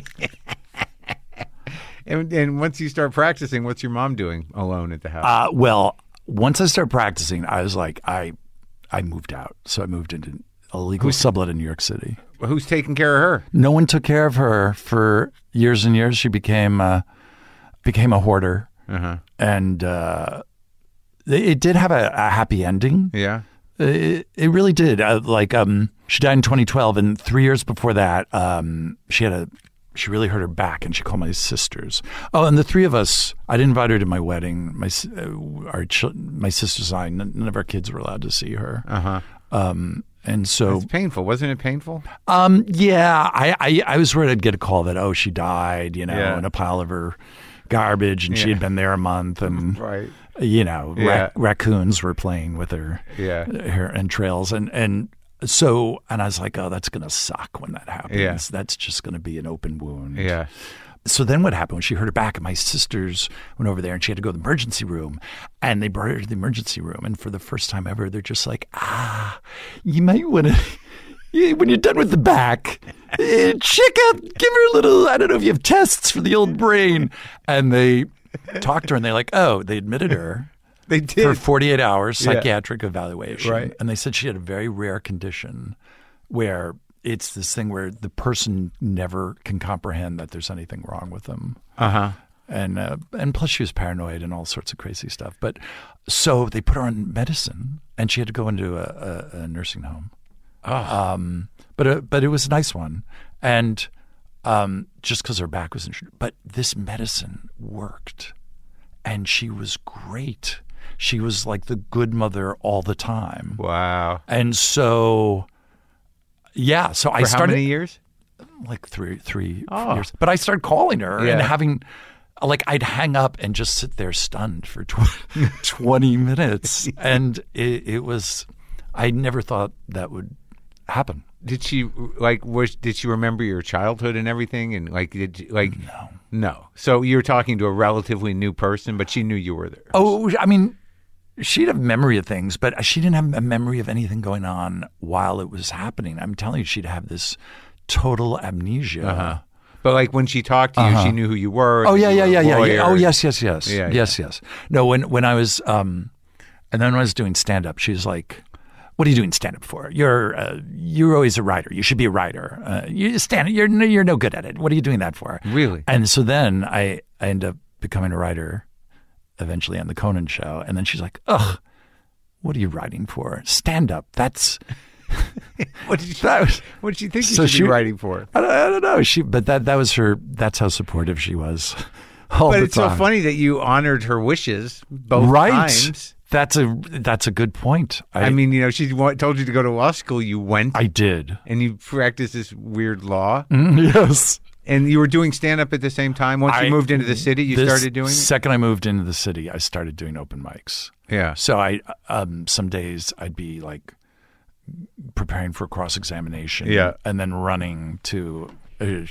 And, and once you start practicing, what's your mom doing alone at the house? Uh, well, once I started practicing, I was like, I, I moved out. So I moved into a legal sublet in New York City. Who's taking care of her? No one took care of her for years and years. She became, uh, became a hoarder, Uh-huh. and uh, it, it did have a, a happy ending. Yeah. It, it really did. Uh, like, um, she died in twenty twelve, and three years before that, um, she had a. She really hurt her back, and she called my sisters. Oh, and the three of us, I didn't invite her to my wedding. My s- uh, our chil- my sisters and I, none, none of our kids were allowed to see her. Uh-huh. Um, and so, It's painful. Wasn't it painful? um, yeah, I, I I was worried I'd get a call that oh she died, you know, Yeah. in a pile of her garbage, and she Yeah. had been there a month, and Right. you know, Yeah. rac- raccoons were playing with her Yeah. her entrails, and and so, and I was like, oh, that's going to suck when that happens. Yeah. That's just going to be an open wound. Yeah. So then what happened when she heard it back, and my sisters went over there and she had to go to the emergency room, and they brought her to the emergency room. And for the first time ever, they're just like, ah, you might want to, when you're done with the back, eh, check out, give her a little, I don't know if you have tests for the old brain. And they talked to her and they're like, oh, they admitted her. They did. For forty-eight hours, Yeah. psychiatric evaluation. Right. And they said she had a very rare condition where it's this thing where the person never can comprehend that there's anything wrong with them. Uh-huh. And uh, and plus she was paranoid and all sorts of crazy stuff. But so they put her on medicine and she had to go into a, a, a nursing home. Oh. Um, but, uh, but it was a nice one. And um, just because her back was injured. But this medicine worked. And she was great. She was like the good mother all the time. Wow. And so, yeah. So I For started how many years? like three, three Oh. years. But I started calling her Yeah. and having, like, I'd hang up and just sit there stunned for tw- twenty minutes, and it, it was. I never thought that would happen. Did she like? Was did she remember your childhood and everything? And like, did you, like? No. No. So you were talking to a relatively new person, but she knew you were there. Oh, I mean, she'd have memory of things, but she didn't have a memory of anything going on while it was happening. I'm telling you, she'd have this total amnesia. Uh-huh. But like when she talked to you, Uh-huh. she knew who you were. Oh that yeah, you yeah, were a yeah, yeah, lawyer. yeah. Oh yes, yes, yes, Yeah, yes, yes. No, when when I was, um, and then when I was doing stand up, she was like, "What are you doing stand up for? You're uh, you're always a writer. You should be a writer. Uh, you stand. You're no- you're no good at it. What are you doing that for?" Really? And so then I I end up becoming a writer, eventually on the Conan show, and then she's like, "Ugh, what are you writing for? Stand up. That's." What did she? That was- What did she think you So should she- be writing for? I don't, I don't know. She, but that that was her. That's how supportive she was. All But the it's so time. funny that you honored her wishes both right? times. That's a that's a good point. I, I mean, you know, she wa- told you to go to law school. You went, I did. and you practiced this weird law, Mm, yes. and you were doing stand up at the same time. Once I- you moved into the city, you This started doing it. Second I moved into the city, I started doing open mics. Yeah. So I um, some days I'd be like preparing for cross examination, Yeah. and then running to a,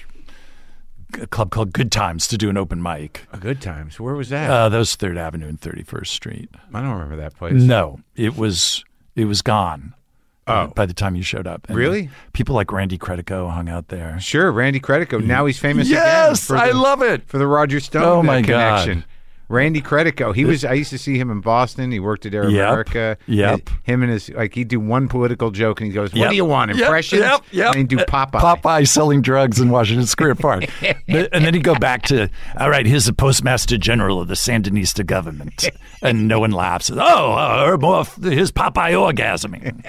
a club called Good Times to do an open mic. Good times. Where was that? Uh, that was Third Avenue and Thirty-First Street. I don't remember that place. No, it was it was gone. Oh. by the time you showed up. And Really? People like Randy Credico hung out there. Sure, Randy Credico. Now he's famous again. Yes, for I the- love it. for the Roger Stone Oh, uh, my God. connection. Randy Credico. He was. I used to see him in Boston. He worked at Air Yep. America. Yep. And him and his like he'd do one political joke and he goes, "What Yep. do you want? Yep. Impressions?" Yep. Yep. And he'd do Uh, Popeye. Popeye selling drugs in Washington Square Park. But- and then he'd go back to, all right, here's the Postmaster General of the Sandinista government. And no one laughs. Oh, uh, more, here's Popeye orgasming.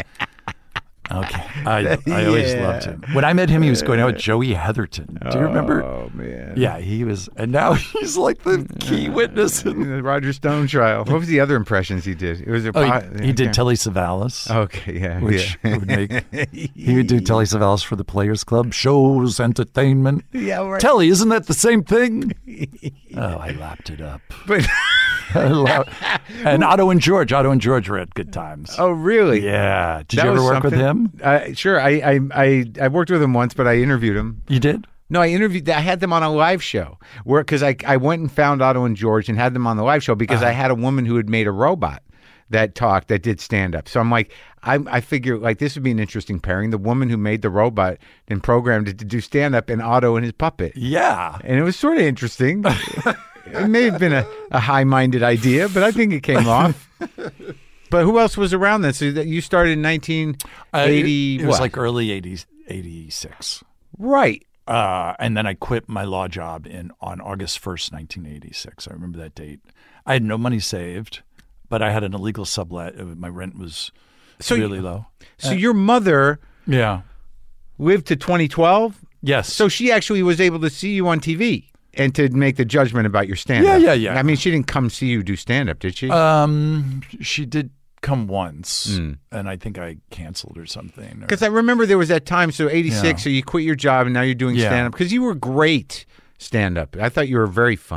Okay. I, I always Yeah. loved him. When I met him, he was going out with Joey Heatherton. Do you remember? Oh man. Yeah, he was. And now he's like the key witness. In, The Roger Stone trial. What was the other impressions he did? It was a. oh, po- he, he did yeah. Telly Savalas. Okay, yeah, Which yeah. would make he would do Telly Savalas for the Players Club, shows, entertainment. Yeah, right. Telly, isn't that the same thing? Oh, I lapped it up. But I lap- and Otto and George, Otto and George were at Good Times. oh, really? Yeah. Did That you ever was work with something? him? Uh, sure. I, I I I worked with him once, but I interviewed him. You did? No, I interviewed. I had them on a live show where because I I went and found Otto and George and had them on the live show because Uh-huh. I had a woman who had made a robot that talked that did stand up. So I'm like, I I figure like this would be an interesting pairing. The woman who made the robot and programmed it to do stand up and Otto and his puppet, Yeah. and it was sort of interesting. It may have been a, a high minded idea, but I think it came off. But who else was around then? So that you started in nineteen eighty. Uh, it, it was what? like early eighties, eighty-six. right. Uh, and then I quit my law job in on August first, nineteen eighty-six. I remember that date. I had no money saved, but I had an illegal sublet. Uh, My rent was So really low. So your mother Yeah. lived to twenty twelve. Yes. So she actually was able to see you on T V and to make the judgment about your stand-up. Yeah, yeah, yeah. I mean, she didn't come see you do stand-up, did she? um, she did come once, Hmm. and I think I canceled or something. or- Because I remember there was that time, so eighty-six, Yeah. so you quit your job and now you're doing Yeah. stand-up. Because you were great stand-up. I thought you were very funny.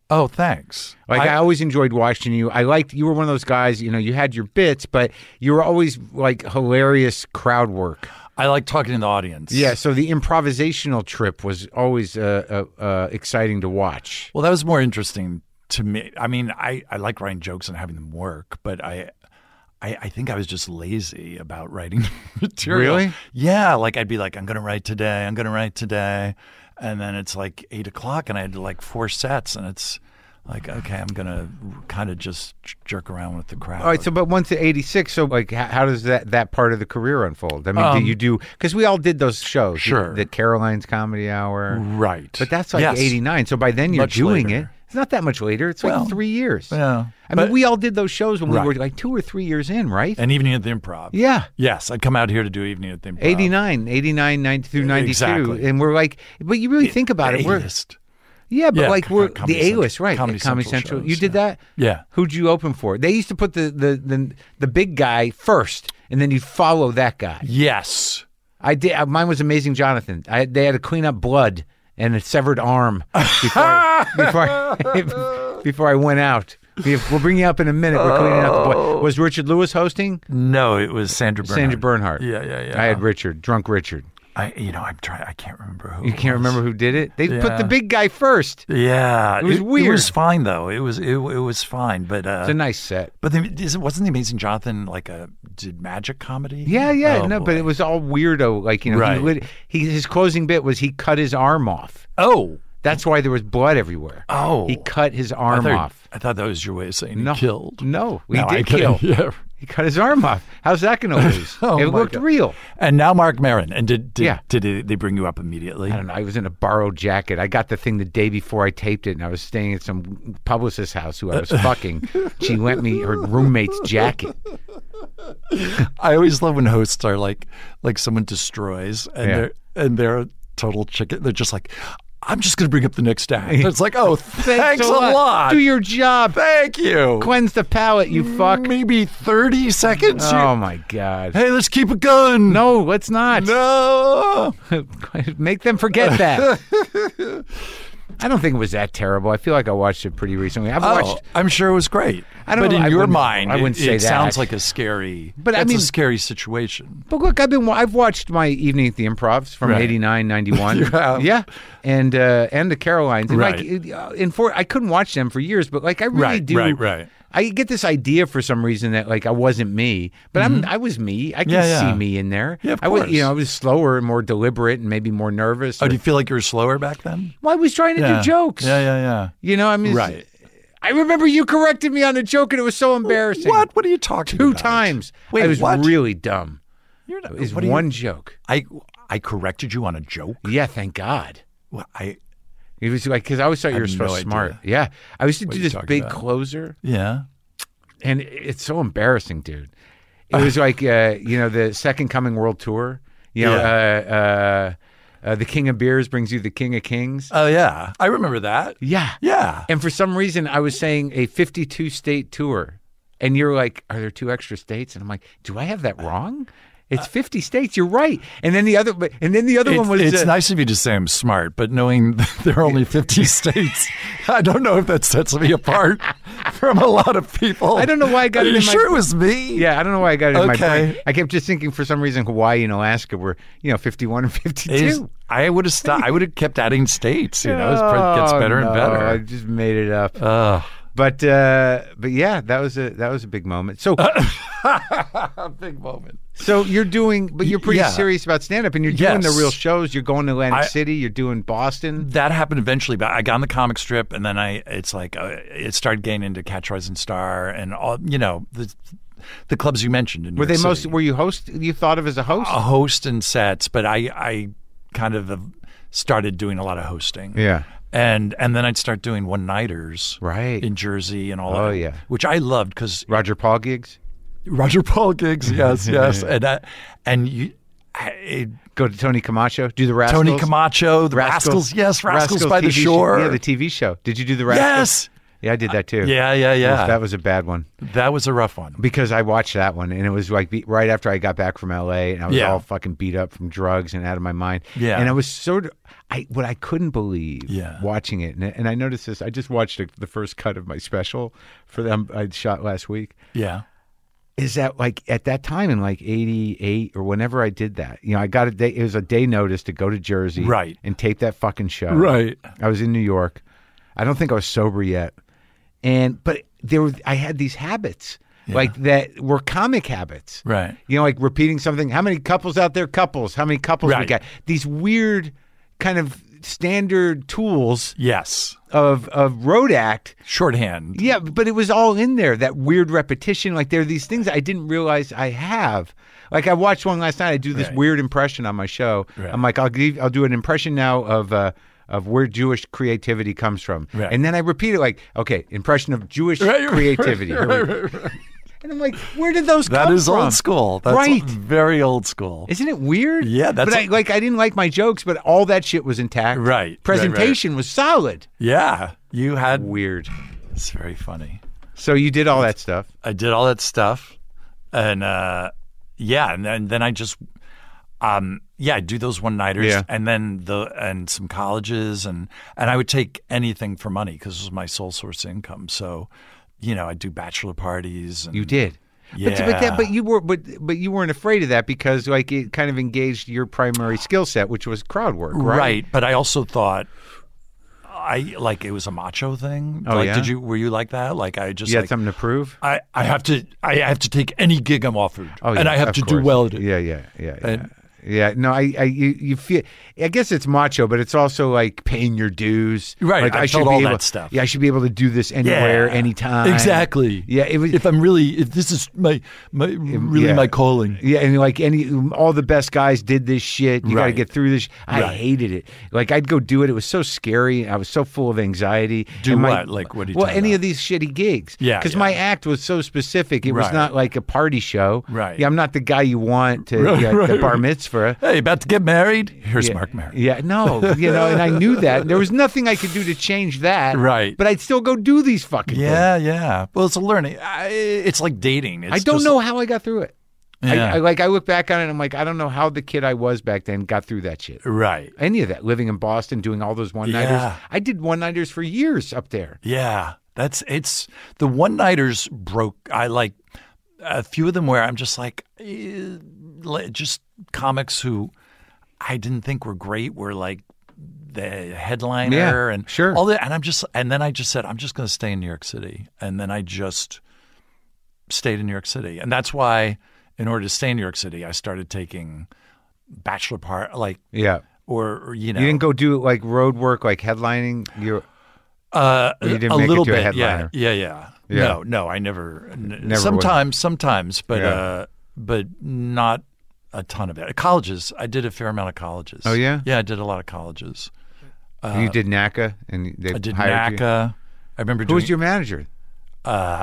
Oh, thanks. Like I, I always enjoyed watching you. I liked you were one of those guys. You know, you had your bits, but you were always like hilarious crowd work. I like talking to the audience. Yeah, so the improvisational trip was always uh, uh, uh, exciting to watch. Well, that was more interesting to me. I mean, I, I like writing jokes and having them work, but I, I I think I was just lazy about writing material. Really? Yeah, like I'd be like, I'm going to write today, I'm going to write today. And then it's like eight o'clock and I had like four sets and it's like, okay, I'm going to kind of just jerk around with the crowd. All right, so but once at eighty-six, so like how, how does that, that part of the career unfold? I mean, Um, do you do, because we all did those shows. Sure. The, the Caroline's Comedy Hour. Right. But that's like Yes. eighty-nine, so by then you're Much doing later. it. It's not that much later. It's like Well, three years. Yeah. I mean, But- we all did those shows when Right. we were like two or three years in, right? And Evening at the Improv. Yeah. Yes, I'd come out here to do Evening at the Improv. eighty-nine, eighty-nine, ninety through ninety-two. Exactly. And we're like, but you really think about it. We're, A-list. yeah, but Yeah, like we're Comedy the A-list, Central- right? Comedy at Comedy Central Central. shows, You did yeah. that? Yeah. Who'd you open for? They used to put the, the, the, the big guy first, and then you follow that guy. Yes. I did. uh, Mine was Amazing Jonathan. I, they had to clean up blood and a severed arm before I, before I, before I went out. We have, we'll bring you up in a minute. We're cleaning up the blood. Was Richard Lewis hosting? No, it was Sandra Bernhard. Sandra Bernhard. Yeah, yeah, yeah. I had Richard, drunk Richard. I, you know, I'm trying. I can't remember who. You it can't was. remember who did it? They put Yeah. the big guy first. Yeah, It was It weird. was fine though. It was it, it was fine, but uh, It's a nice set. but the, is it wasn't the Amazing Jonathan like a did magic comedy? Yeah, yeah, Oh, no, boy. but it was all weirdo. Like you know, Right. he, lit, he his closing bit was he cut his arm off. oh That's why there was blood everywhere. oh He cut his I arm thought, off. I thought that was your way of saying No, he killed. No, he No, I did couldn't- kill. Yeah. He cut his arm off. How's that going to lose? Oh, it my looked God. real. And now Mark Maron. And did did, Yeah. did it, they bring you up immediately? I don't know. I was in a borrowed jacket. I got the thing the day before I taped it, and I was staying at some publicist's house who I was fucking. She lent me her roommate's jacket. I always love when hosts are like like someone destroys and Yeah. they're and they're a total chicken. They're just like, I'm just going to bring up the next act. It's like, oh, thanks, a lot. Do your job. Thank you. Cleanse the palate, you fuck. Maybe thirty seconds. Oh my God. Hey, let's keep it going. No, let's not. No. Make them forget that. I don't think it was that terrible. I feel like I watched it pretty recently. I've Oh, watched. I'm sure it was great. I don't but know, in I your wouldn't- mind, I wouldn't it, say it that. sounds like a scary. But I that's mean- a scary situation. But look, I've been. I've watched my Evening at the Improvs from Right. eighty-nine, ninety-one. You have? Yeah, and uh, and the Carolines. And Right. Like, uh, in for I couldn't watch them for years, but like I really Right, do. right, right. I get this idea for some reason that like I wasn't me, but I'm I was me. I can Yeah, yeah. see me in there. Yeah, of I was, course. you know, I was slower and more deliberate and maybe more nervous. Oh, or- do you feel like you were slower back then? well, I was trying to Yeah. do jokes. Yeah, yeah, yeah. You know, I mean, it's- Right. I remember you corrected me on a joke, and it was so embarrassing. What? What are you talking Two about? times. Wait, I was what? really dumb. You're not, It was what are you- one joke. I I corrected you on a joke. Yeah, thank God. Well, I It was like because I always thought you were have so no idea. smart. Yeah, I used to What do are you this talking big about? closer, yeah. and it's so embarrassing, dude. It was like uh, you know the Second Coming World Tour. You know, uh, uh, uh, the King of Beers brings you the King of Kings. Oh yeah, I remember that. Yeah, Yeah. And for some reason, I was saying a fifty-two state tour, and you're like, "Are there two extra states?" And I'm like, "Do I have that wrong? It's fifty states. You're right." And then the other, but- and then the other It's, one was it's uh, nice of you to say I'm smart, but knowing that there are only fifty states, I don't know if that sets me apart from a lot of people. I don't know why I got Are it you in my- sure it was me? Yeah, I don't know why I got it in my Okay. brain. I kept just thinking for some reason Hawaii and Alaska were, you know, fifty-one and It is- fifty-two. I would have stopped. I would have kept adding states. You know, it gets better Oh, and no, I better. just made it up. Ugh. But uh, but yeah, that was a that was a big moment. So a big moment. so you're doing, but you're pretty Yeah. serious about stand up, and you're doing Yes. the real shows. You're going to Atlantic I- City. You're doing Boston. That happened eventually, but I got on the comic strip, and then I it's like uh, it started getting into Catch Rising Star and all you know the the clubs you mentioned. In New Were they York most? City. Were you host? You thought of as a host? a host and sets, but I I kind of have started doing a lot of hosting. Yeah. And and then I'd start doing one nighters Right. in Jersey and all Oh, that. yeah. Which I loved because Roger Paul gigs. Roger Paul gigs, yes, yes. And uh, and you it, Go to Tony Camacho. Do the Rascals. Tony Camacho, the Rascals, yes, Rascals, by the T V Shore. Show. Yeah, the T V show. Did you do the Rascals? Yes. Yeah, I did that too. Yeah, yeah, yeah. That was a bad one. That was a rough one. Because I watched that one, and it was like be- right after I got back from L A, and I was Yeah. all fucking beat up from drugs and out of my mind. Yeah. And I was sort of, I what I couldn't believe Yeah. watching it, and, and I noticed this, I just watched a, the first cut of my special for them I shot last week, Yeah. is that like at that time in like eighty-eight or whenever I did that, you know, I got a day, it was a day notice to go to Jersey Right. and tape that fucking show. Right. I was in New York. I don't think I was sober yet. And but there were I had these habits like that were comic habits. Right. You know, like repeating something. How many couples out there? Couples. How many couples we Right. got? These weird kind of standard tools Yes. of of road act. Shorthand. Yeah, but it was all in there. That weird repetition. Like there are these things I didn't realize I have. Like I watched one last night. I do this Right. weird impression on my show. Right. I'm like, I'll give, I'll do an impression now of uh, of where Jewish creativity comes from, Right. and then I repeat it like, okay, impression of Jewish Right, right, creativity. right, Here we- right, right, right. And I'm like, where did those That come is from? old school. That's Right. very old school. Isn't it weird? Yeah, that's But I, a- like I didn't like my jokes, but all that shit was intact. Right, right, right. Presentation was solid. Yeah. You had. Weird. It's very funny. So you did all that stuff. I did all that stuff, and uh, yeah, and then then I just, um, yeah, I do those one nighters, Yeah. and then the and some colleges, and and I would take anything for money because it was my sole source of income. So, you know, I do bachelor parties. And, You did. Yeah. But, but, that, but you were but but you weren't afraid of that because like it kind of engaged your primary skill set, which was crowd work, right? right? But I also thought. I like it was a macho thing. Oh, like, yeah? Did you were you like that? Like I just You had like, something to prove. I, I have to I have to take any gig I'm offered, Oh, and yeah, I have of to do course. well at it. Yeah, yeah, yeah, yeah. And- yeah, no, I, I, you, you feel. I guess it's macho, but it's also like paying your dues. Right, Like I should felt be all able, that stuff. Yeah, I should be able to do this anywhere, Yeah. anytime. Exactly. Yeah, it was. If I'm really, if this is my, my really yeah. my calling. Yeah, and like any, all the best guys did this shit. You got to Right. get through this. I Right. hated it. Like I'd go do it. It was so scary. I was so full of anxiety. Do And my- what? Like, what are you Well, talking any about? of these shitty gigs. Yeah, because yeah. my act was so specific. It was Right. not like a party show. Right. Yeah, I'm not the guy you want to Right, yeah, right, the bar right. mitzvah. Hey, about to get married? Here's Yeah. Mark Maron. Yeah, no, you know, and I knew that. There was nothing I could do to change that. Right. But I'd still go do these fucking things. Yeah, yeah. Well, it's a learning. I, it's like dating. It's I don't just- know how I got through it. Yeah. I, I like I look back on it and I'm like, I don't know how the kid I was back then got through that shit. Right. Any of that. Living in Boston, doing all those one nighters. Yeah. I did one nighters for years up there. Yeah. That's it's the one nighters broke. I like a few of them where I'm just like, eh, like, just comics who I didn't think were great were like the headliner Yeah, and sure. all that. And I'm just, and then I just said, I'm just going to stay in New York City. And then I just stayed in New York City. And that's why, in order to stay in New York City, I started taking bachelor part, like, Yeah. or, or you know, You didn't go do like road work, like headlining. You Uh, Or you didn't a make it little to a bit, headliner? Yeah, yeah, yeah. Yeah. No, no, I never. n- Never sometimes, sometimes, but Yeah. uh, but not a ton of it. Colleges, I did a fair amount of colleges. Oh, yeah? yeah, I did a lot of colleges. you did NACA and they Uh, I did hired you? NACA. I remember Who doing was your manager? uh,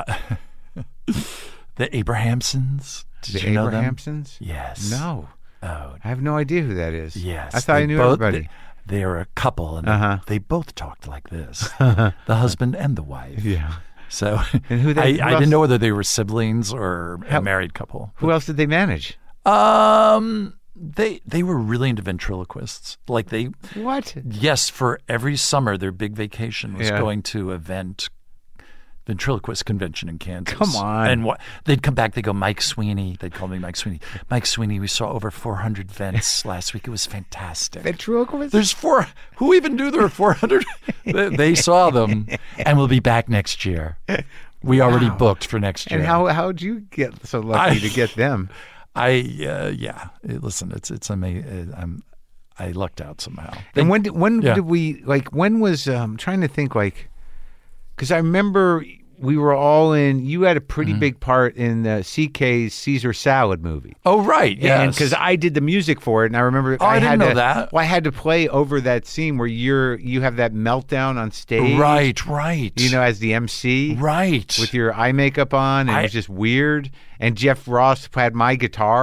the Abrahamsons. Did The you know them? Abrahamsons? Yes. No. Oh, I have no idea who that is. yes. I thought I They knew both- everybody. They, they are a couple, and Uh-huh. they, they both talked like this: the husband and the wife. Yeah. So, And who they- I, who I else- didn't know whether they were siblings or How- a married couple. Who else did they manage? Um, they they were really into ventriloquists. Like they, What? yes, for every summer, their big vacation was Yeah. going to event ventriloquist convention in Kansas. Come on. And what they'd come back, they go, Mike Sweeney. They'd call me Mike Sweeney. Mike Sweeney. We saw over four hundred vents last week. It was fantastic. Ventriloquist? There's four. Who even knew there were four hundred? they, they saw them, and we'll be back next year. We already Wow. booked for next year. And how how'd you get so lucky I- to get them? I uh, yeah. It- listen, it's it's amazing. I'm I lucked out somehow. They- And when did when Yeah. did we like when was um, I'm trying to think like because I remember we were all in. You had a pretty Mm-hmm. big part in the C K's Caesar Salad movie. oh right, yeah. And because I did the music for it, and I remember Oh, I didn't had know to, that. Well, I had to play over that scene where you're you have that meltdown on stage, right, right. You know, as the M C, right. with your eye makeup on, and I- it was just weird. And Jeff Ross had my guitar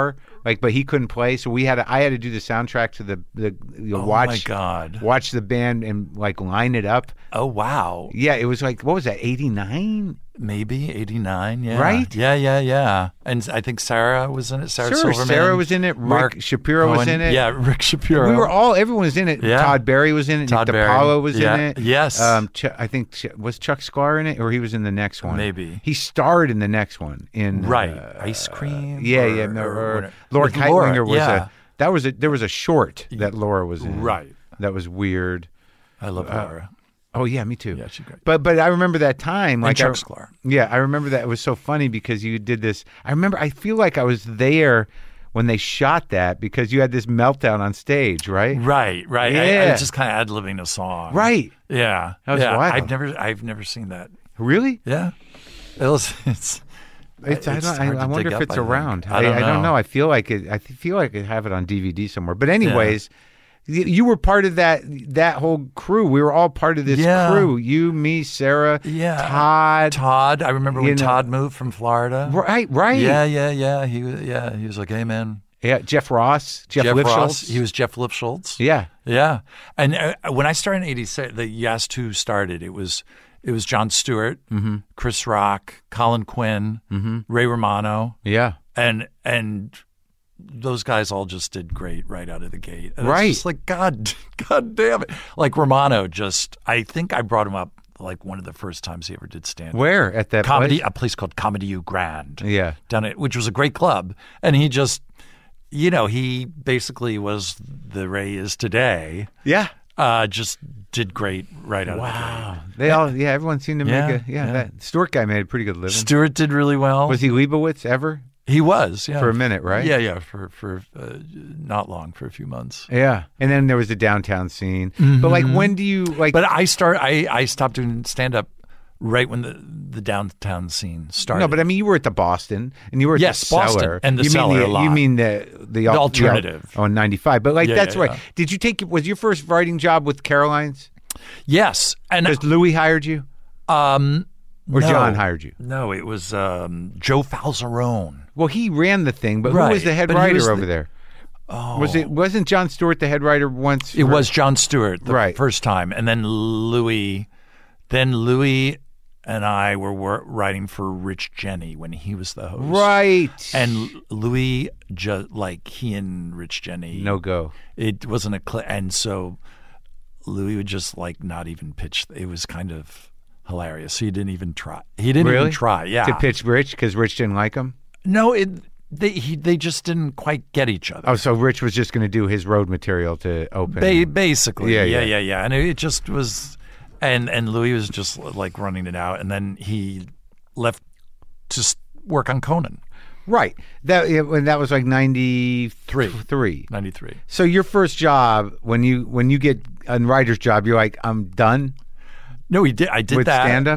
Like, but he couldn't play, so we had to, I had to do the soundtrack to the the you know, Oh watch my God. watch the band and like line it up. Oh wow. Yeah, it was like what was that? eighty-nine? Maybe eighty-nine, yeah. Right? Yeah, yeah, yeah. And I think Sarah was in it. Sarah Sure, Silverman. Sarah was in it. Mark Rick Shapiro was Cohen. in it. Yeah, Rick Shapiro. We were all, everyone was in it. Yeah. Todd Berry was in it. Todd Nick Berry. DiPaolo was Yeah. in it. Yes. Um, Ch- I think, Ch- was Chuck Sklar in it? Or he was in the next one? Maybe. He starred in the next one. In Right. uh, Ice Cream. Yeah, or, yeah. No, or- or, or- Laura with Laura, Keitlinger was yeah. a, that was a, there was a short that Laura was in. Right. That was weird. I love Uh, Laura. Oh, yeah, me too. Yeah, she's great. But but I remember that time. Like Chuck I, Sklar. Yeah, I remember that. It was so funny because you did this. I remember, I feel like I was there when they shot that because you had this meltdown on stage, right? Right, right. I, I Yeah. was just kind of ad-libbing a song. Right. Yeah. That was yeah. wild. I've never, I've never seen that. Really? Yeah. It was, it's, It's, I, It's don't, I, hard I to wonder dig if up, it's I think. around. I don't I, don't know. know. I feel like it, I feel like I have it on D V D somewhere. But anyways, y you were part of that that whole crew. We were all part of this Yeah. crew. You, me, Sarah, Yeah. Todd. Todd. I remember You when know- Todd moved from Florida. Right, right. Yeah, yeah, yeah. He was, yeah, he was like, hey, man. Yeah, Jeff Ross, Jeff, Jeff Lipschultz. Ross. He was Jeff Lipschultz. Yeah. Yeah. And uh, when I started in eighty-six, the you asked who started. It was it was Jon Stewart, Mm-hmm. Chris Rock, Colin Quinn, Ray Romano, Yeah. and and those guys all just did great right out of the gate. And Right. It's just like God, God damn it! Like Romano, just I think I brought him up like one of the first times he ever did stand up. Where at that Comedy, place? a place called Comedy U Grand. Yeah. Down at, which was a great club, and he just, you know, he basically was the Ray is today. Yeah. Uh, just did great right out of the gate. They all, yeah, everyone seemed to Yeah, make a, yeah, yeah. that Stewart guy made a pretty good living. Stewart did really well. Was he Leibowitz ever? He was, yeah, For a minute, right? Yeah, yeah, for for uh, not long, for a few months. Yeah. And then there was the downtown scene. But like, when do you, like, But I start, I I stopped doing stand up right when the the downtown scene started. no, but I mean, you were at the Boston and you were at Yes, the Boston Cellar. and the you Cellar mean a the, lot. You mean the, the, al- alternative. The, oh, ninety-five. But like, Yeah, that's yeah, right. yeah. Did you take, was your first writing job with Caroline's? yes, and Because Louis hired you? um, Or no. John hired you? No, it was um, Joe Falzarone. Well, he ran the thing, but who Right, was the head but he writer was over the- there? Oh, Was it, wasn't John Stewart the head writer once? It for- was Jon Stewart the Right. first time, and then Louis, then Louis and I were wor- writing for Rich Jenny when he was the host. Right. And Louis, just like he and Rich Jenny, no go. it wasn't a cl- and so Louis would just like not even pitch. It was kind of hilarious. He didn't even try. He didn't Really? even try. Yeah. To pitch Rich because Rich didn't like him? No, it they he, they just didn't quite get each other. Oh, so Rich was just going to do his road material to open. Ba- basically, Yeah, yeah, yeah. yeah, yeah, and it just was, and and Louis was just like running it out, and then he left to s- work on Conan, Right. That yeah, when that was like ninety-three. Three. ninety-three. So your first job, when you when you get a writer's job, you're like, I'm done No, he did. I did with that. stand up?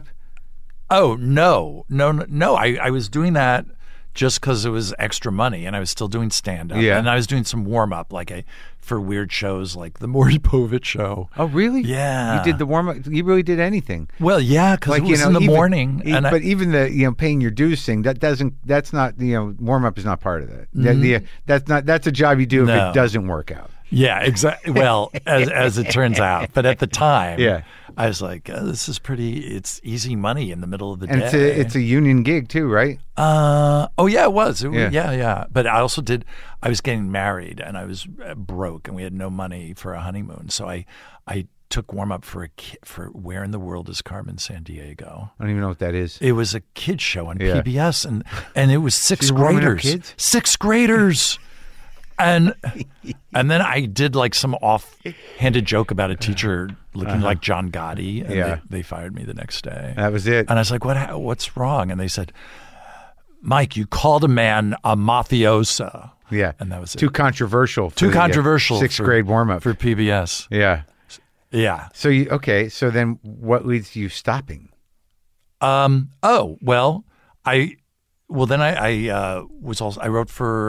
Oh no, no, no! no. I I was doing that just because it was extra money, and I was still doing stand up, Yeah. and I was doing some warm up, like a for weird shows like the Maury Povich show. Oh, really? Yeah. You did the warm up. You really did anything. Well, yeah, because Like, it you was know, in the even- morning, e- and I, but even the you know paying your dues thing that doesn't that's not you know warm up is not part of that. That- the- that's not that's a job you do if Mm-hmm. No. it doesn't work out. yeah, exactly. Well, as as it turns out, but at the time, Yeah. I was like, oh, this is pretty. It's easy money in the middle of the And day. it's a it's a union gig too, right? Uh, oh yeah, it was. It, Yeah. yeah. yeah, yeah. But I also did. I was getting married, and I was uh, broke, and we had no money for a honeymoon. So I, I took warm up for a ki- for Where in the World is Carmen Sandiego? I don't even know what that is. It was a kids show on Yeah. P B S, and and it was sixth you're warming up graders. kids? Sixth graders. And and then I did like some off-handed joke about a teacher looking like John Gotti, and Uh-huh. Yeah. they, they fired me the next day. That was it. And I was like, "What? ha- What's wrong?" And they said, "Mike, you called a man a mafiosa." Yeah. And that was it. Too controversial. For Too the, uh, controversial. sixth for- grade warm up. for P B S. Yeah. Yeah. So you okay? So then, what leads to you stopping? Um. Oh well, I. Well, then I, I uh, was also I wrote for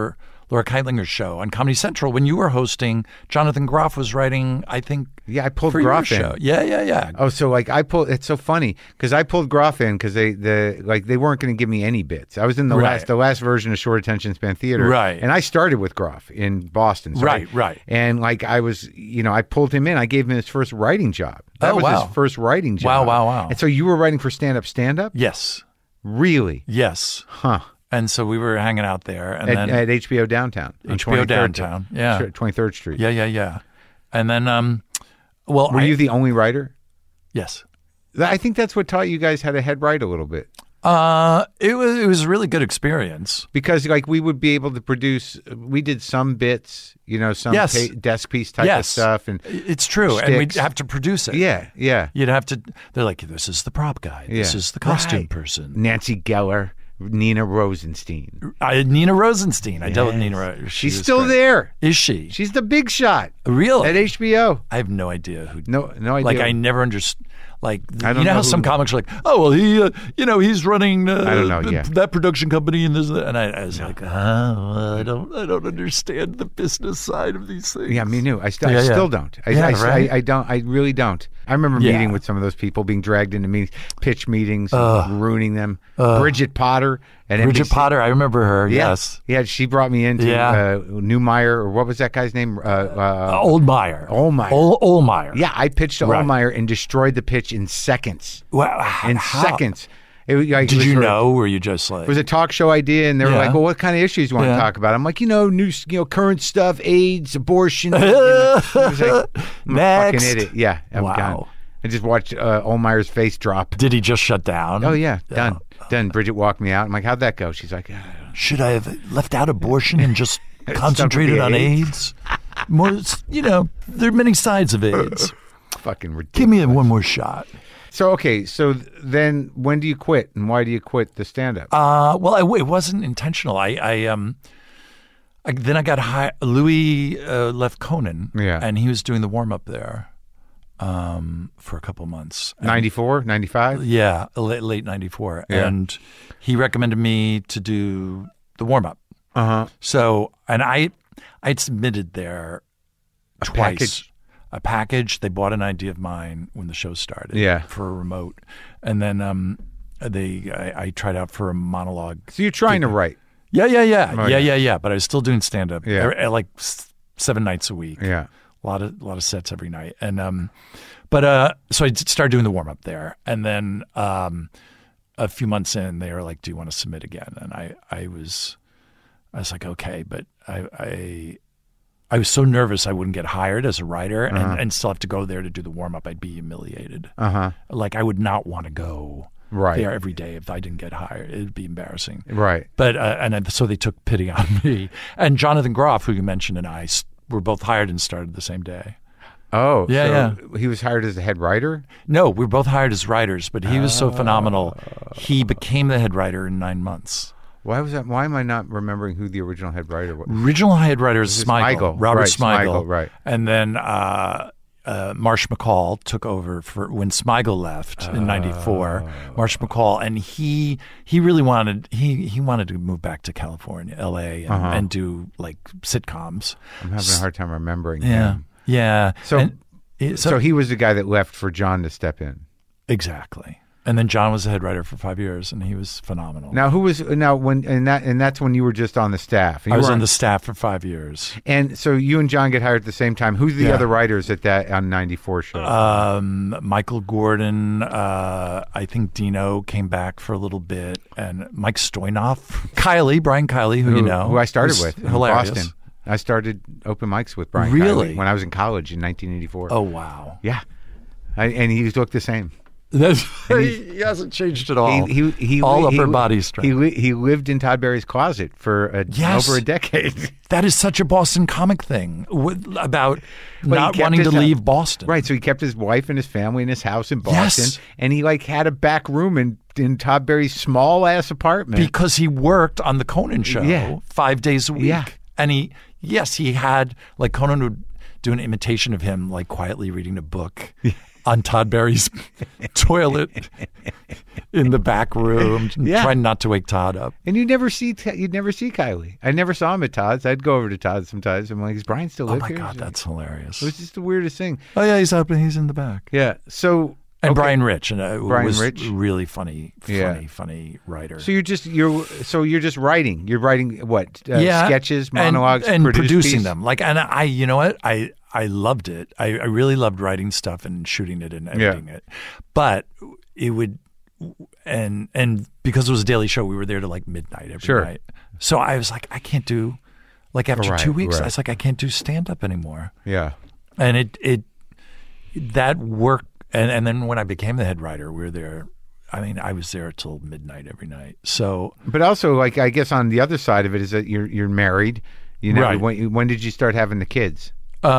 Laura Keitlinger's show on Comedy Central when you were hosting. Jonathan Groff was writing, I think. Yeah, I pulled for Groff your in. show. Yeah, yeah, yeah. Oh, so like I pulled. It's so funny because I pulled Groff in because they the like they weren't going to give me any bits. I was in the Right. last the last version of Short Attention Span Theater, Right. And I started with Groff in Boston, so Right, I- right. And like I was, you know, I pulled him in. I gave him his first writing job. That Oh, was wow. his first writing job. Wow, wow, wow. And so you were writing for stand up, stand up, Yes, really, yes. huh? And so we were hanging out there, and At, then at H B O downtown, on H B O 23rd downtown, yeah. twenty-third Street. yeah, yeah, yeah. And then, um, well, Were I, you the only writer? yes. I think that's what taught you guys how to head write a little bit. Uh, it was it was a really good experience. Because like we would be able to produce, we did some bits, you know, some Yes. pa- desk piece type of Yes. stuff, and It's true, and we'd Sticks. have to produce it. yeah, yeah. You'd have to. They're like, this is the prop guy. This Yeah. is the costume Right. person. Nancy Geller, Nina Rosenstein. I, Nina Rosenstein. I dealt with Yes. Nina. Ro- she She's was still great. there. Is she? She's the big shot Really? at H B O. I have no idea who. No, no idea. Like I never understood. Like I you don't know, know how who- some comics are like, oh well, he, uh, you know, he's running. Uh, I don't know, th- yeah. that production company and this, and I, I was like, oh, well, I don't, I don't understand the business side of these things. Yeah, me too. I, st- Yeah, I yeah. still don't. I, Yeah, I, right? I, I don't. I really don't. I remember Yeah. meeting with some of those people, being dragged into meetings, pitch meetings, ruining them. Bridget Potter at Bridget N B C. Potter, I remember her. Yeah. Yes, Yeah, she brought me into Yeah. uh, Newmeyer, or what was that guy's name? Uh, uh, Oldmeyer. Oldmeyer. Ol- Oldmeyer. yeah, I pitched to Right. Oldmeyer and destroyed the pitch in seconds. Wow. In how? seconds. It, was- like, it Did was you sort of- know? Or were you just like? It was a talk show idea, and they were Yeah. like, "Well, what kind of issues do you want Yeah. to talk about?" I'm like, "You know, new, you know, current stuff, AIDS, abortion." You know. It was like, I'm a Next. fucking idiot. Yeah, I'm Wow. gone. I just watched uh, Oldmeyer's face drop. Did he just shut down? Oh yeah, done, done. Bridget walked me out. I'm like, "How'd that go?" She's like, "Ah, Should I have left out abortion and just concentrated the on AIDS. AIDS? More, you know, there are many sides of AIDS. fucking ridiculous." Give me one more shot. So okay, so th- then when do you quit, and why do you quit the stand-up? Uh, well, I, it wasn't intentional. I, I um, I, then I got hired. Louis uh, left Conan, Yeah. and he was doing the warm up there, um, for a couple months. And- ninety-four, ninety-five? Yeah, late, late ninety-four, Yeah. and he recommended me to do the warm up. Uh-huh. So, and I, I'd submitted there twice. package? A package. They bought an idea of mine when the show started. Yeah. For a remote, and then um, they I, I tried out for a monologue. So you're trying to write. Yeah, yeah, yeah, Oh, yeah, yeah. yeah, yeah. But I was still doing stand up. Yeah. like s- seven nights a week. Yeah. A lot of a lot of sets every night, and um, but uh, so I d- started doing the warm up there, and then um, a few months in, they were like, "Do you want to submit again?" And I, I was, I was like, "Okay," but I, I, I was so nervous I wouldn't get hired as a writer, and, and still have to go there to do the warm up. I'd be humiliated. Uh-huh. Like I would not want to go Right. there every day if I didn't get hired. It'd be embarrassing. Right. But uh, and I, so they took pity on me. And Jonathan Groff, who you mentioned, and I s- were both hired and started the same day. Oh, Yeah, so he was hired as the head writer? No, we were both hired as writers, but he was so phenomenal. He became the head writer in nine months. Why was that? Why am I not remembering who the original head writer was? Original head writer is This is Smigel, Smigel, Robert right, Smigel. Smigel, right. And then uh, uh, Marsh McCall took over for when Smigel left in ninety-four. Oh. Marsh McCall, and he he really wanted he he wanted to move back to California, L A, and, Uh-huh. and do like sitcoms. I'm having a hard time remembering Yeah, him. yeah. So- And it- So, he was the guy that left for John to step in. exactly. And then John was the head writer for five years, and he was phenomenal. Now, who was now when and that and that's when you were just on the staff. You I was were on the staff for five years. and so you and John get hired at the same time. Who's the Yeah. other writers at that on ninety-four show? Um, Michael Gordon, uh, I think Dino came back for a little bit, and Mike Stoynoff, Kiley, Brian Kiley, who, who, you know, who I started was with in hilarious. Boston. I started open mics with Brian Really? Kiley when I was in college in nineteen eighty-four. Oh wow, Yeah, I, and he looked the same. That's, he, he hasn't changed at all. He, he, he, all he, upper he, body strength. He, li- he lived in Todd Barry's closet for a, Yes. over a decade. that is such a Boston comic thing with, about But he not kept wanting to his, uh, leave Boston. Right, so he kept his wife and his family in his house in Boston, Yes. and he like had a back room in in Todd Barry's small ass apartment. Because he worked on the Conan show Yeah. five days a week. Yeah. And he, yes, he had, like Conan would do an imitation of him, like quietly reading a book on Todd Barry's toilet in the back room, Yeah. trying not to wake Todd up. And you never see you'd never see Kylie. I never saw him at Todd's. I'd go over to Todd's sometimes. I'm like, is Brian still Oh live my here? God, It that's hilarious. was just the weirdest thing. Oh yeah, he's up and he's in the back. Yeah. So And okay. Brian Rich, and uh, Brian was Rich? really funny, funny, Yeah. funny writer. So you're just you're so you're just writing. You're writing what uh, yeah, sketches, and- monologues, and, produced producing piece? them. Like, and I, you know what, I I loved it. I, I really loved writing stuff and shooting it and editing it. But it would, and and because it was a daily show, we were there to like midnight every Sure. night. So I was like, I can't do, like after Right, two weeks, right. I was like, I can't do stand up anymore. Yeah. And it it that work, and and then when I became the head writer, we were there. I mean, I was there till midnight every night. So But also, like, I guess on the other side of it is that you're you're married. You know, Right. when when did you start having the kids?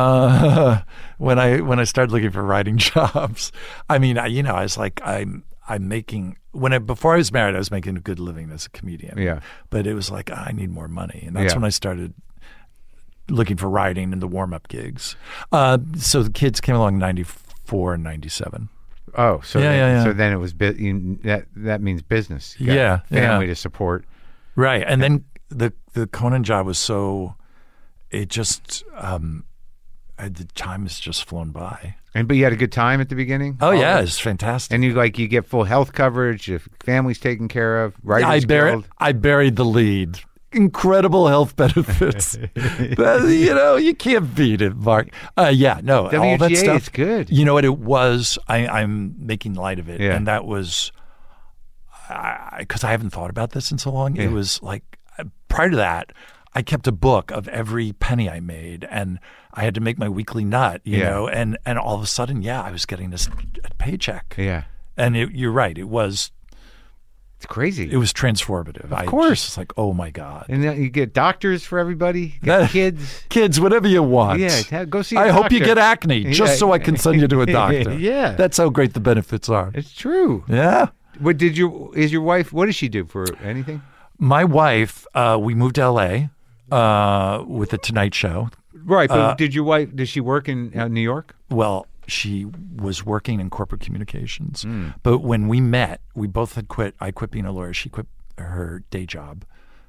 Uh, when I when I started looking for writing jobs, I mean, I, you know, I was like, I'm I'm making when I before I was married, I was making a good living as a comedian. Yeah. But it was like I need more money, and that's Yeah. when I started looking for writing and the warm up gigs. Uh, so the kids came along in ninety-four and ninety-seven. Oh, so Yeah, then, yeah, yeah. so then it was bu- you, that that means business. You got Yeah, family yeah. to support. Right, and then the the Conan job was so it just um, I, the time has just flown by. And but you had a good time at the beginning. Oh All yeah, that? it's fantastic. And you like you get full health coverage. Your family's taken care of. Writers I buried Guild. I buried the lead. Incredible health benefits. But, you know, you can't beat it, Mark. Uh, yeah, no, all W that G A stuff. is good. You know what it was? I, I'm making light of it, Yeah. and that was because I, I haven't thought about this in so long. Yeah. It was like uh, prior to that, I kept a book of every penny I made, and I had to make my weekly nut. You Yeah. know, and and all of a sudden, yeah, I was getting this paycheck. Yeah, And it, you're right. It was it's crazy. it was transformative. Of course. just was like, oh my God. and then you get doctors for everybody. You get That- kids. Kids, whatever you want. Yeah, ta- go see a I hope you doctor. get acne just Yeah. so I can send you to a doctor. Yeah. That's how great the benefits are. It's true. Yeah. What did you? Is your wife? What does she do for anything? My wife, uh, we moved to L A uh, with the Tonight Show. Right, but Uh, did your wife? Does she work in uh, New York? Well, she was working in corporate communications. Hmm. But when we met, we both had quit. I quit being a lawyer. She quit her day job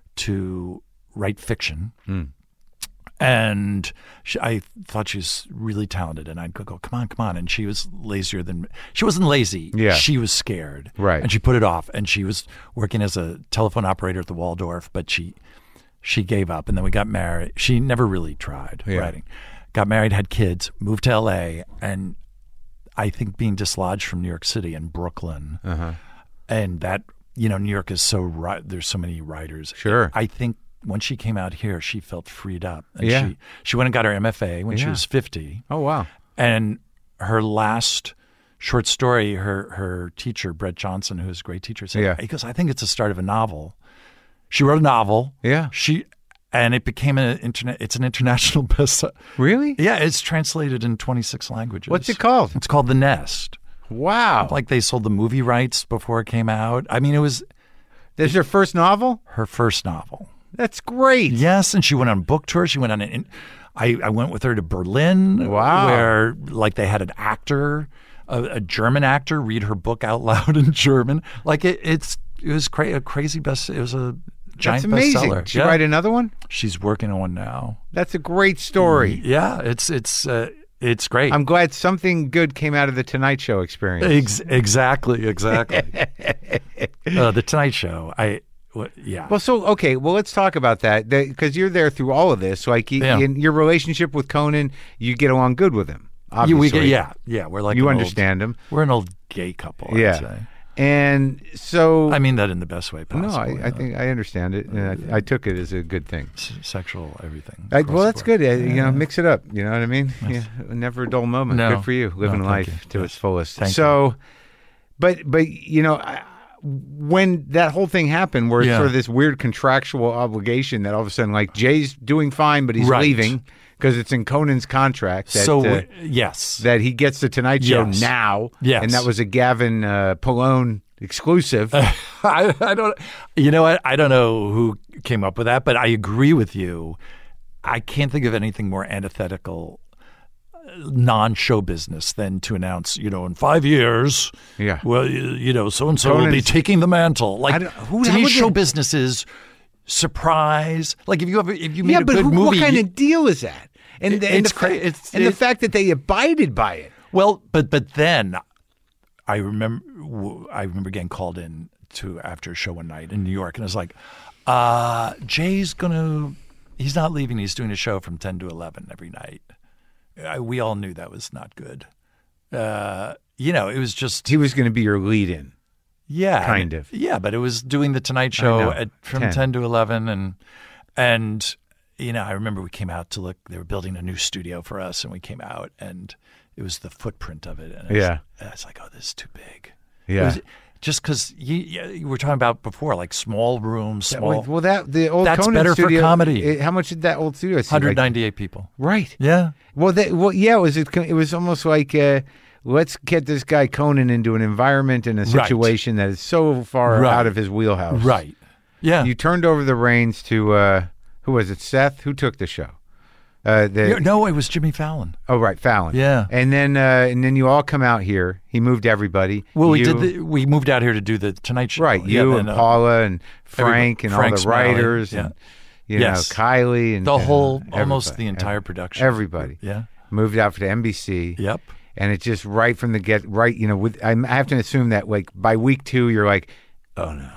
to write fiction. Hmm. And she, I thought she was really talented. And I'd go, go, come on, come on. And she was lazier than she wasn't lazy. Yeah. She was scared. Right. And she put it off. And she was working as a telephone operator at the Waldorf, but she she gave up. And then we got married. She never really tried Yeah. writing. Got married, had kids, moved to L A, and I think being dislodged from New York City and Brooklyn, Uh-huh. and that, you know, New York is so ri- there's so many writers. Sure. I think when she came out here, she felt freed up. And Yeah. she she went and got her M F A when she Yeah. was fifty, Oh wow. and her last short story, her her teacher Brett Johnson, who's a great teacher, said, Yeah. he goes, I think it's the start of a novel. She wrote a novel. Yeah. She and it became an internet. It's an international bestseller. Really? Yeah, it's translated in twenty-six languages. What's it called? It's called The Nest. Wow. Like they sold the movie rights before it came out. I mean, it was That's your first novel? her first novel. That's great. Yes, and she went on a book tour. She went on an. I, I went with her to Berlin, Wow. where like they had an actor, a, a German actor, read her book out loud in German. Like it, it's it was cra- a crazy best. It was a giant That's amazing. bestseller. She Yeah. write another one? She's working on one now. That's a great story. Yeah, it's it's uh, it's great. I'm glad something good came out of the Tonight Show experience. Ex- exactly, exactly. uh, the Tonight Show. I w- yeah. Well, so okay. Well, let's talk about that because you're there through all of this. Like you, Yeah. in your relationship with Conan, you get along good with him. You- Obviously, we get, yeah, yeah. We're like you an old- understand him. we're an old gay couple. I'd Yeah. say. And so, I mean that in the best way possible. no, I, you I know. think I understand it, and I, I took it as a good thing. S- sexual everything. I, across well, the that's board. good. Uh, You know, mix it up. You know what I mean? Nice. Yeah, never a dull moment. No. Good for you, living No, life thank you. to Yes. its fullest. Thank so, but but you know, I, when that whole thing happened, where it's Yeah. sort of this weird contractual obligation that all of a sudden, like Jay's doing fine, but he's Right. leaving because it's in Conan's contract. That, So uh, yes, that he gets the Tonight Show Yes. now. Yes. and that was a Gavin uh, Pallone exclusive. I, I don't. You know what? I don't know who came up with that, but I agree with you. I can't think of anything more antithetical non-show business than to announce, you know, in five years, Yeah. well, you, you know, so-and-so will be Conan's- taking the mantle. I Like, don't- who- to how me, would show they- business is surprise. Like, if you have, if you made Yeah, a but good who, movie. what kind you- of deal is that? And, It- the, and, it's the, cra- fa- it's- and the it- fact that they abided by it. Well, but but then I remember I remember getting called in to after a show one night in New York, and I was like, uh, Jay's gonna he's not leaving. He's doing a show from ten to eleven every night. I, we all knew that was not good. Uh, you know, it was just He was going to be your lead-in. yeah, kind and- of. yeah. But it was doing the Tonight I know. Show at, from ten. ten to eleven, and and you know, I remember we came out to look. They were building a new studio for us, and we came out, and it was the footprint of it. And it was, Yeah. and I was like, oh, this is too big. Yeah. It was, just because you, you, you were talking about before, like small rooms, small, Well, that the old That's Conan better for studio, comedy. it- how much did that old studio? seem one hundred like? ninety-eight people. Right. Yeah. Well, that, well, yeah. It was it, it was almost like uh, let's get this guy Conan into an environment and a Right. situation that is so far Right. out of his wheelhouse. Right. Yeah. You turned over the reins to uh, who was it? Seth. Who took the show? Uh, the, Yeah, no, it was Jimmy Fallon. Oh, right, Fallon. Yeah. And then uh, and then you all come out here. He moved everybody. Well, we You- did. The, we moved out here to do the Tonight Show. right. Yeah, You then, and uh, Paula and Frank and Frank all the Smiley, writers yeah. and you Yes. know Kylie and the uh, whole, almost everybody. the entire Every- production. Everybody Yeah. moved out for N B C. Yep. And it just right from the get right. You know, with I have to assume that like by week two you're like, oh no.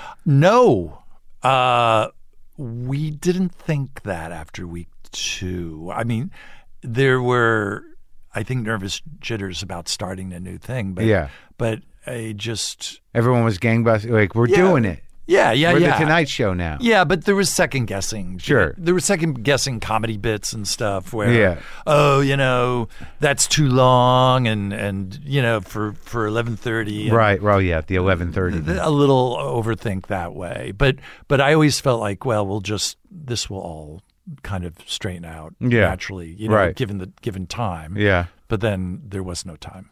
No, uh, we didn't think that after week two. I mean, there were, I think, nervous jitters about starting a new thing, but Yeah. but I just Everyone was gangbusters. Like we're Yeah. doing it. yeah, yeah, We're yeah. the Tonight Show now. Yeah, but there was second guessing. Sure. There was second guessing comedy bits and stuff where, Yeah. oh, you know, that's too long, and and you know, for for eleven thirty, Right. Well, yeah, the eleven thirty. a little overthink that way. But but I always felt like, well, we'll just this will all kind of straighten out Yeah. naturally, you know, Right. given the given time. Yeah. But then there was no time.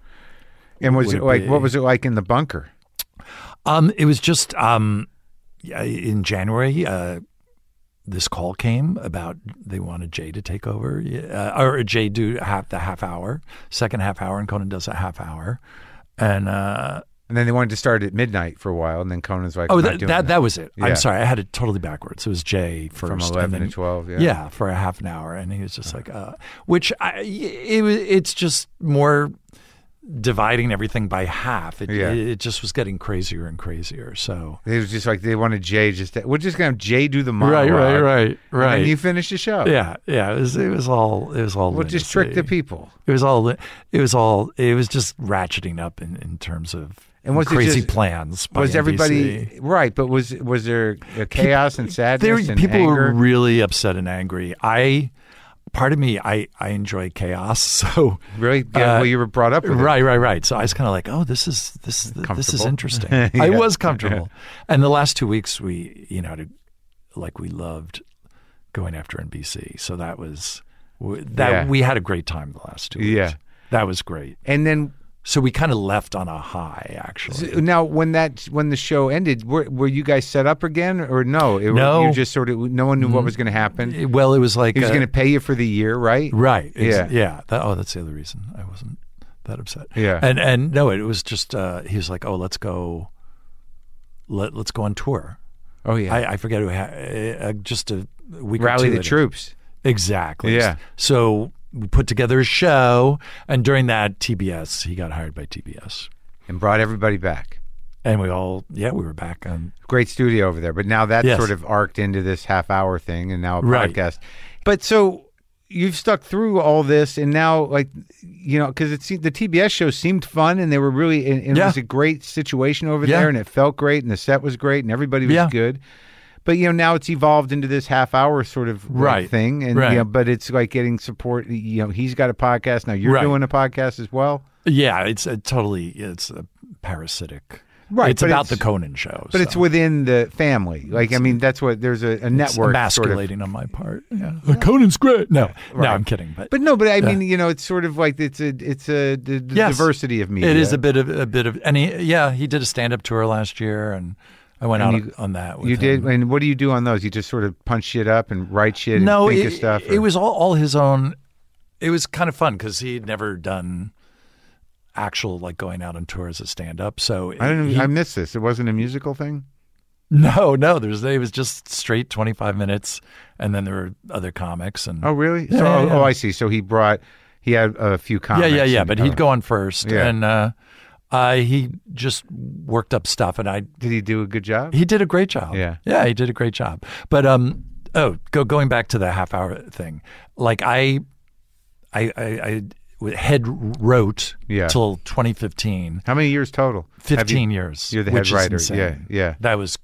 And was Would it it like be- what was it like in the bunker? Um, it was just um, yeah, in January. Uh, this call came about they wanted Jay to take over, uh, or Jay do half the half hour, second half hour, and Conan does a half hour, and uh, And then they wanted to start at midnight for a while, and then Conan's like, oh, I'm not that, doing that that was it. Yeah. I'm sorry, I had it totally backwards. It was Jay first, from and eleven then- to twelve. Yeah. Yeah, for a half an hour, and he was just like, uh, which I, it was. It's just more dividing everything by half. It, Yeah. it, it just was getting crazier and crazier. So It was just like they wanted Jay just to, we're just gonna have Jay do the right, monologue. right, right, And right. then you finish the show. yeah, yeah. It was. It was all. It was all. We'll just trick the lunacy. people. It was all. It was all. It was just ratcheting up in, in terms of And was it crazy just- plans. By Was N B C. everybody right? But was was there a chaos and There, sadness and people anger? were really upset and angry. I, part of me, I, I enjoy chaos. So really? Yeah, uh, well, you were brought up with it. right, right, right. So I was kind of like, oh, this is this is this is Comfortable. interesting. Yeah. I was comfortable, and the last two weeks we, you know, to, like we loved going after N B C. So that was that Yeah. we had a great time the last two weeks. Yeah. that was great. And then So we kind of left on a high, actually. now, when that when the show ended, were were you guys set up again or no? It, No. you just sort of no one knew what was going to happen. Well, it was like He was uh, going to pay you for the year, right? Right. Ex- Yeah. Yeah. That, oh, that's the other reason I wasn't that upset. Yeah. And and no, it was just uh, he was like, oh, let's go. Let let's go on tour. Oh yeah, I, I forget who ha- uh, just a week or rally two the later. troops. Exactly. Yeah. So we put together a show, and during that, T B S, he got hired by T B S, And brought everybody back. and we all yeah we were back on. Great studio over there. But now that's Yes. sort of arced into this half hour thing and now a Right. podcast. But so you've stuck through all this and now like, you know, because it's the T B S show seemed fun and they were really, and, and it Yeah. was a great situation over Yeah. there and it felt great and the set was great and everybody was Yeah. good. But, you know, now it's evolved into this half hour sort of like, Right. thing. And, Right. you know, but it's like getting support. You know, he's got a podcast. Now you're Right. doing a podcast as well. Yeah, it's a totally it's a parasitic. Right, It's but about it's- the Conan show. But it's so. within the family. Like, I mean, that's what there's a, a It's network sort of. emasculating on my part. Yeah. Conan's great. No, Right. no, I'm kidding. But, But no, but I mean, you know, it's sort of like it's a it's a the, the Yes. diversity of media. it is a bit of a bit of and he, yeah, he did a stand up tour last year, and I went And out you- on that. With You did, him. and what do you do on those? You just sort of punch shit up and write shit and No, think it, of stuff. it or- was all, all his own. it was kind of fun because he'd never done actual like going out on tour as a stand-up. So I didn't. he, I missed this. It wasn't a musical thing. No, no. There's it was just straight twenty-five minutes, and then there were other comics and Oh, really? Yeah, so, yeah, oh, yeah. oh, I see. So he brought. He had a few yeah, comics. yeah, yeah. and- But oh. he'd go on first, Yeah. and uh, uh, he just worked up stuff, and I Did he do a good job? he did a great job. Yeah. yeah, he did a great job. But um, oh, go going back to the half hour thing, like I, I, I, I head wrote Yeah. till twenty fifteen. How many years total? Have you- Fifteen years. You're the which head is writer. insane. Yeah, yeah, That was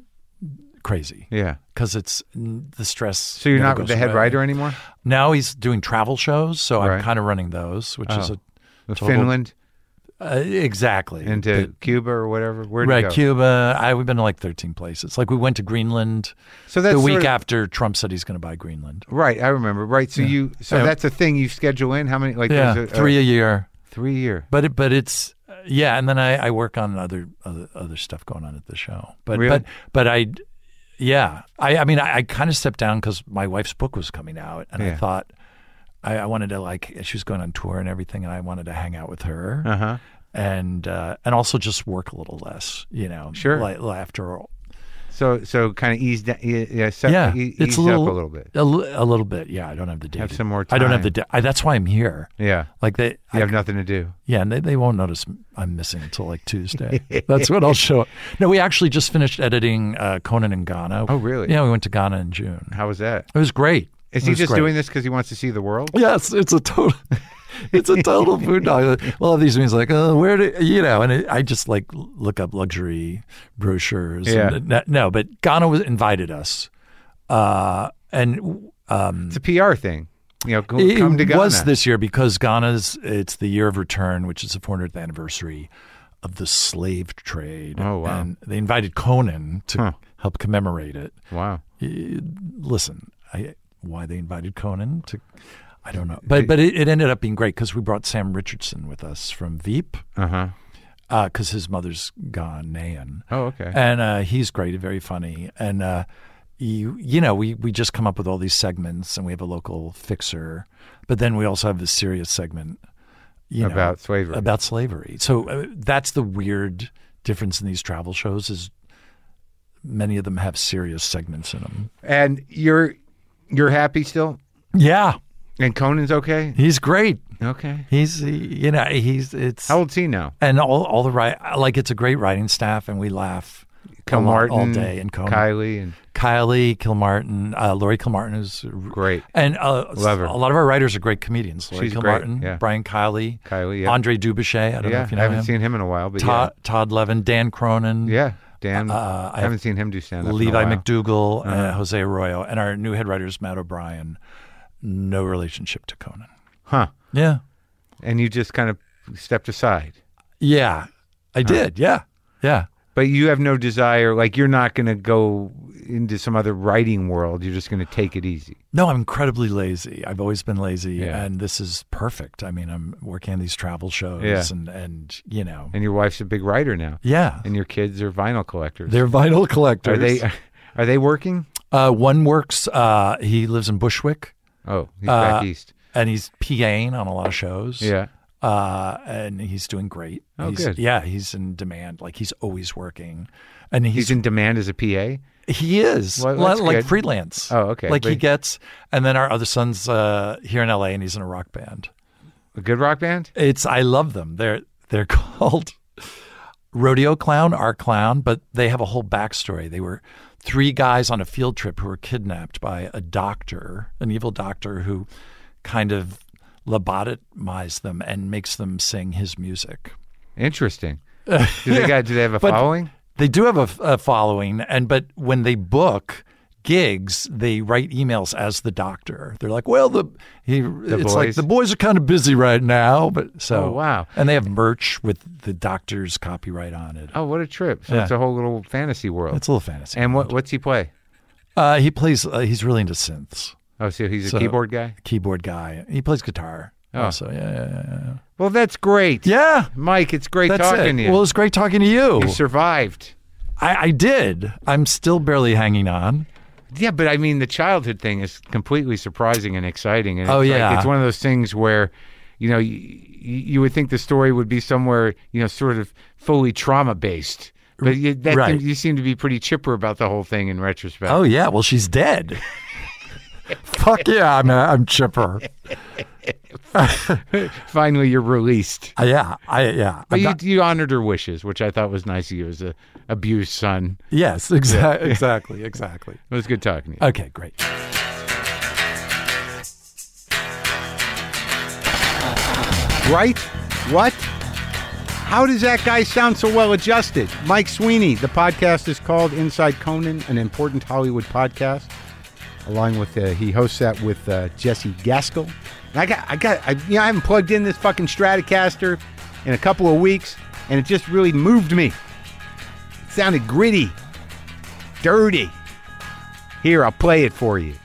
crazy yeah. because it's the stress. So you're never not goes the head away. writer anymore? Now he's doing travel shows, so Right. I'm kind of running those, which is Oh. a total- Finland uh, exactly into Cuba or whatever. Where did right you go? Cuba. I we've been to like thirteen places. Like we went to Greenland So that's the week sort of- after Trump said he's going to buy Greenland. Right, I remember. Right, so you. So Yeah. that's a thing you schedule in. How many? Like Yeah, there's a, three a year. three year. But it, but it's uh, yeah, and then I, I work on other, other other stuff going on at the show. But Really? but but I yeah I I mean I, I kind of stepped down because my wife's book was coming out, and Yeah. I thought I, I wanted to like she was going on tour and everything, and I wanted to hang out with her. Uh huh. And uh, and also just work a little less, you know. Sure. Like after all, So so kind of ease down. Yeah, set, yeah, e- it's ease a little up a little bit. a, li- a little bit. Yeah, I don't have the day. Have to- some more I don't have the. time. Day, I, that's why I'm here. Yeah, Like they, you I, have nothing to do. yeah, and they, they won't notice I'm missing until like Tuesday. That's when I'll show up. No, we actually just finished editing uh, Conan in Ghana. Oh, really? Yeah, we went to Ghana in June. How was that? It was great. Is It he was just great. doing this because he wants to see the world? Yes, it's a total. It's a total food dog. Well, all these means like, oh, where do you know? And it, I just like look up luxury brochures. Yeah. And, no, no, but Ghana was invited us, uh, and um, It's a P R thing. You know, go, it come to Ghana. was this year because Ghana's it's the year of return, which is the four hundredth anniversary of the slave trade. Oh, wow. And they invited Conan to Huh. help commemorate it. Wow. Uh, Listen, I, why they invited Conan to. I don't know, but but it, it ended up being great because we brought Sam Richardson with us from Veep Uh huh. because his mother's Ghanaian, Oh, okay. and uh, he's great, very funny, and uh, you you know we we just come up with all these segments, and we have a local fixer, but then we also have a serious segment, you know, About slavery. about slavery. So uh, that's the weird difference in these travel shows is many of them have serious segments in them. And you're you're happy still? Yeah, And Conan's okay? he's great. Okay. He's you know he's it's How old's he now? and all all the right like it's a great writing staff and we laugh a lot Kilmartin, all day and Conan. Kylie, and Kylie Kilmartin, uh, Laurie Kilmartin is great. and uh, Love her. a lot of our writers are great comedians. Laurie She's Kilmartin, great, yeah. Brian Kiley, Kylie, yeah. Andre Dubuchet. I don't know yeah, if you I know haven't him. seen him in a while, but Todd, Todd Levin, Dan Cronin, yeah. Yeah, Dan. Uh, I I haven't seen him do stand up. Levi in a while. McDougall, Uh-huh. uh, Jose Arroyo, and our new head writer is Matt O'Brien. No relationship to Conan. Huh. Yeah, And you just kind of stepped aside. yeah, I did. Yeah, yeah. But you have no desire, like you're not going to go into some other writing world. You're just going to take it easy. No, I'm incredibly lazy. I've always been lazy, Yeah. and this is perfect. I mean, I'm working on these travel shows, Yeah. and and you know, And your wife's a big writer now. yeah, And your kids are vinyl collectors. they're vinyl collectors. Are they are they working? Uh, one works. Uh, he lives in Bushwick, Oh, he's Uh, back east. and he's PAing on a lot of shows. Yeah. uh, and he's doing great. Oh, he's, good. Yeah, he's in demand. Like he's always working, and he's, He's in demand as a P A? he is Well, li- that's like good. freelance. Oh, okay. Like he But- gets, and then our other son's uh, here in L A, and he's in a rock band. A good rock band? It's I love them. They're they're called Rodeo Clown, our clown, but they have a whole backstory. They were three guys on a field trip who were kidnapped by a doctor, an evil doctor who kind of lobotomized them and makes them sing his music. Interesting. Do they got do they have a But- following? They do have a, a following, and but when they book gigs, they write emails as the doctor. They're like, "Well, the he it's like boys? the boys are kind of busy right now, but so Oh, wow. And they have merch with the doctor's copyright on it. Oh, what a trip. So Yeah. it's a whole little fantasy world. It's a little fantasy. And what what's he play? Uh, he plays. Uh, he's really into synths. Oh, so he's a So- keyboard guy? Keyboard guy. He plays guitar. Oh. Also, yeah, yeah, yeah, yeah. Well, that's great. Yeah, Mike, it's great that's talking it. to you. Well, it's great talking to you. You survived. I, I did. I'm still barely hanging on. Yeah, but I mean, the childhood thing is completely surprising and exciting. And Oh, it's yeah. like, it's one of those things where, you know, you, you would think the story would be somewhere, you know, sort of fully trauma based. But you, that Right. thing, you seem to be pretty chipper about the whole thing in retrospect. Oh yeah, well she's dead. Fuck yeah, I'm I'm chipper. Finally, you're released. Uh, yeah, I yeah. But I'm you, not- you honored her wishes, which I thought was nice of you as a abused son. yes, exa- exactly, exactly. It was good talking to you. Okay, great. Right? What? How does that guy sound so well adjusted? Mike Sweeney. The podcast is called Inside Conan, an important Hollywood podcast. Along with uh, he hosts that with uh, Jesse Gaskell. And I got, I got, I, you know, I haven't plugged in this fucking Stratocaster in a couple of weeks, and it just really moved me. It sounded gritty, dirty. Here, I'll play it for you.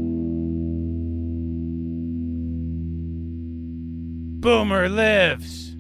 Boomer lives.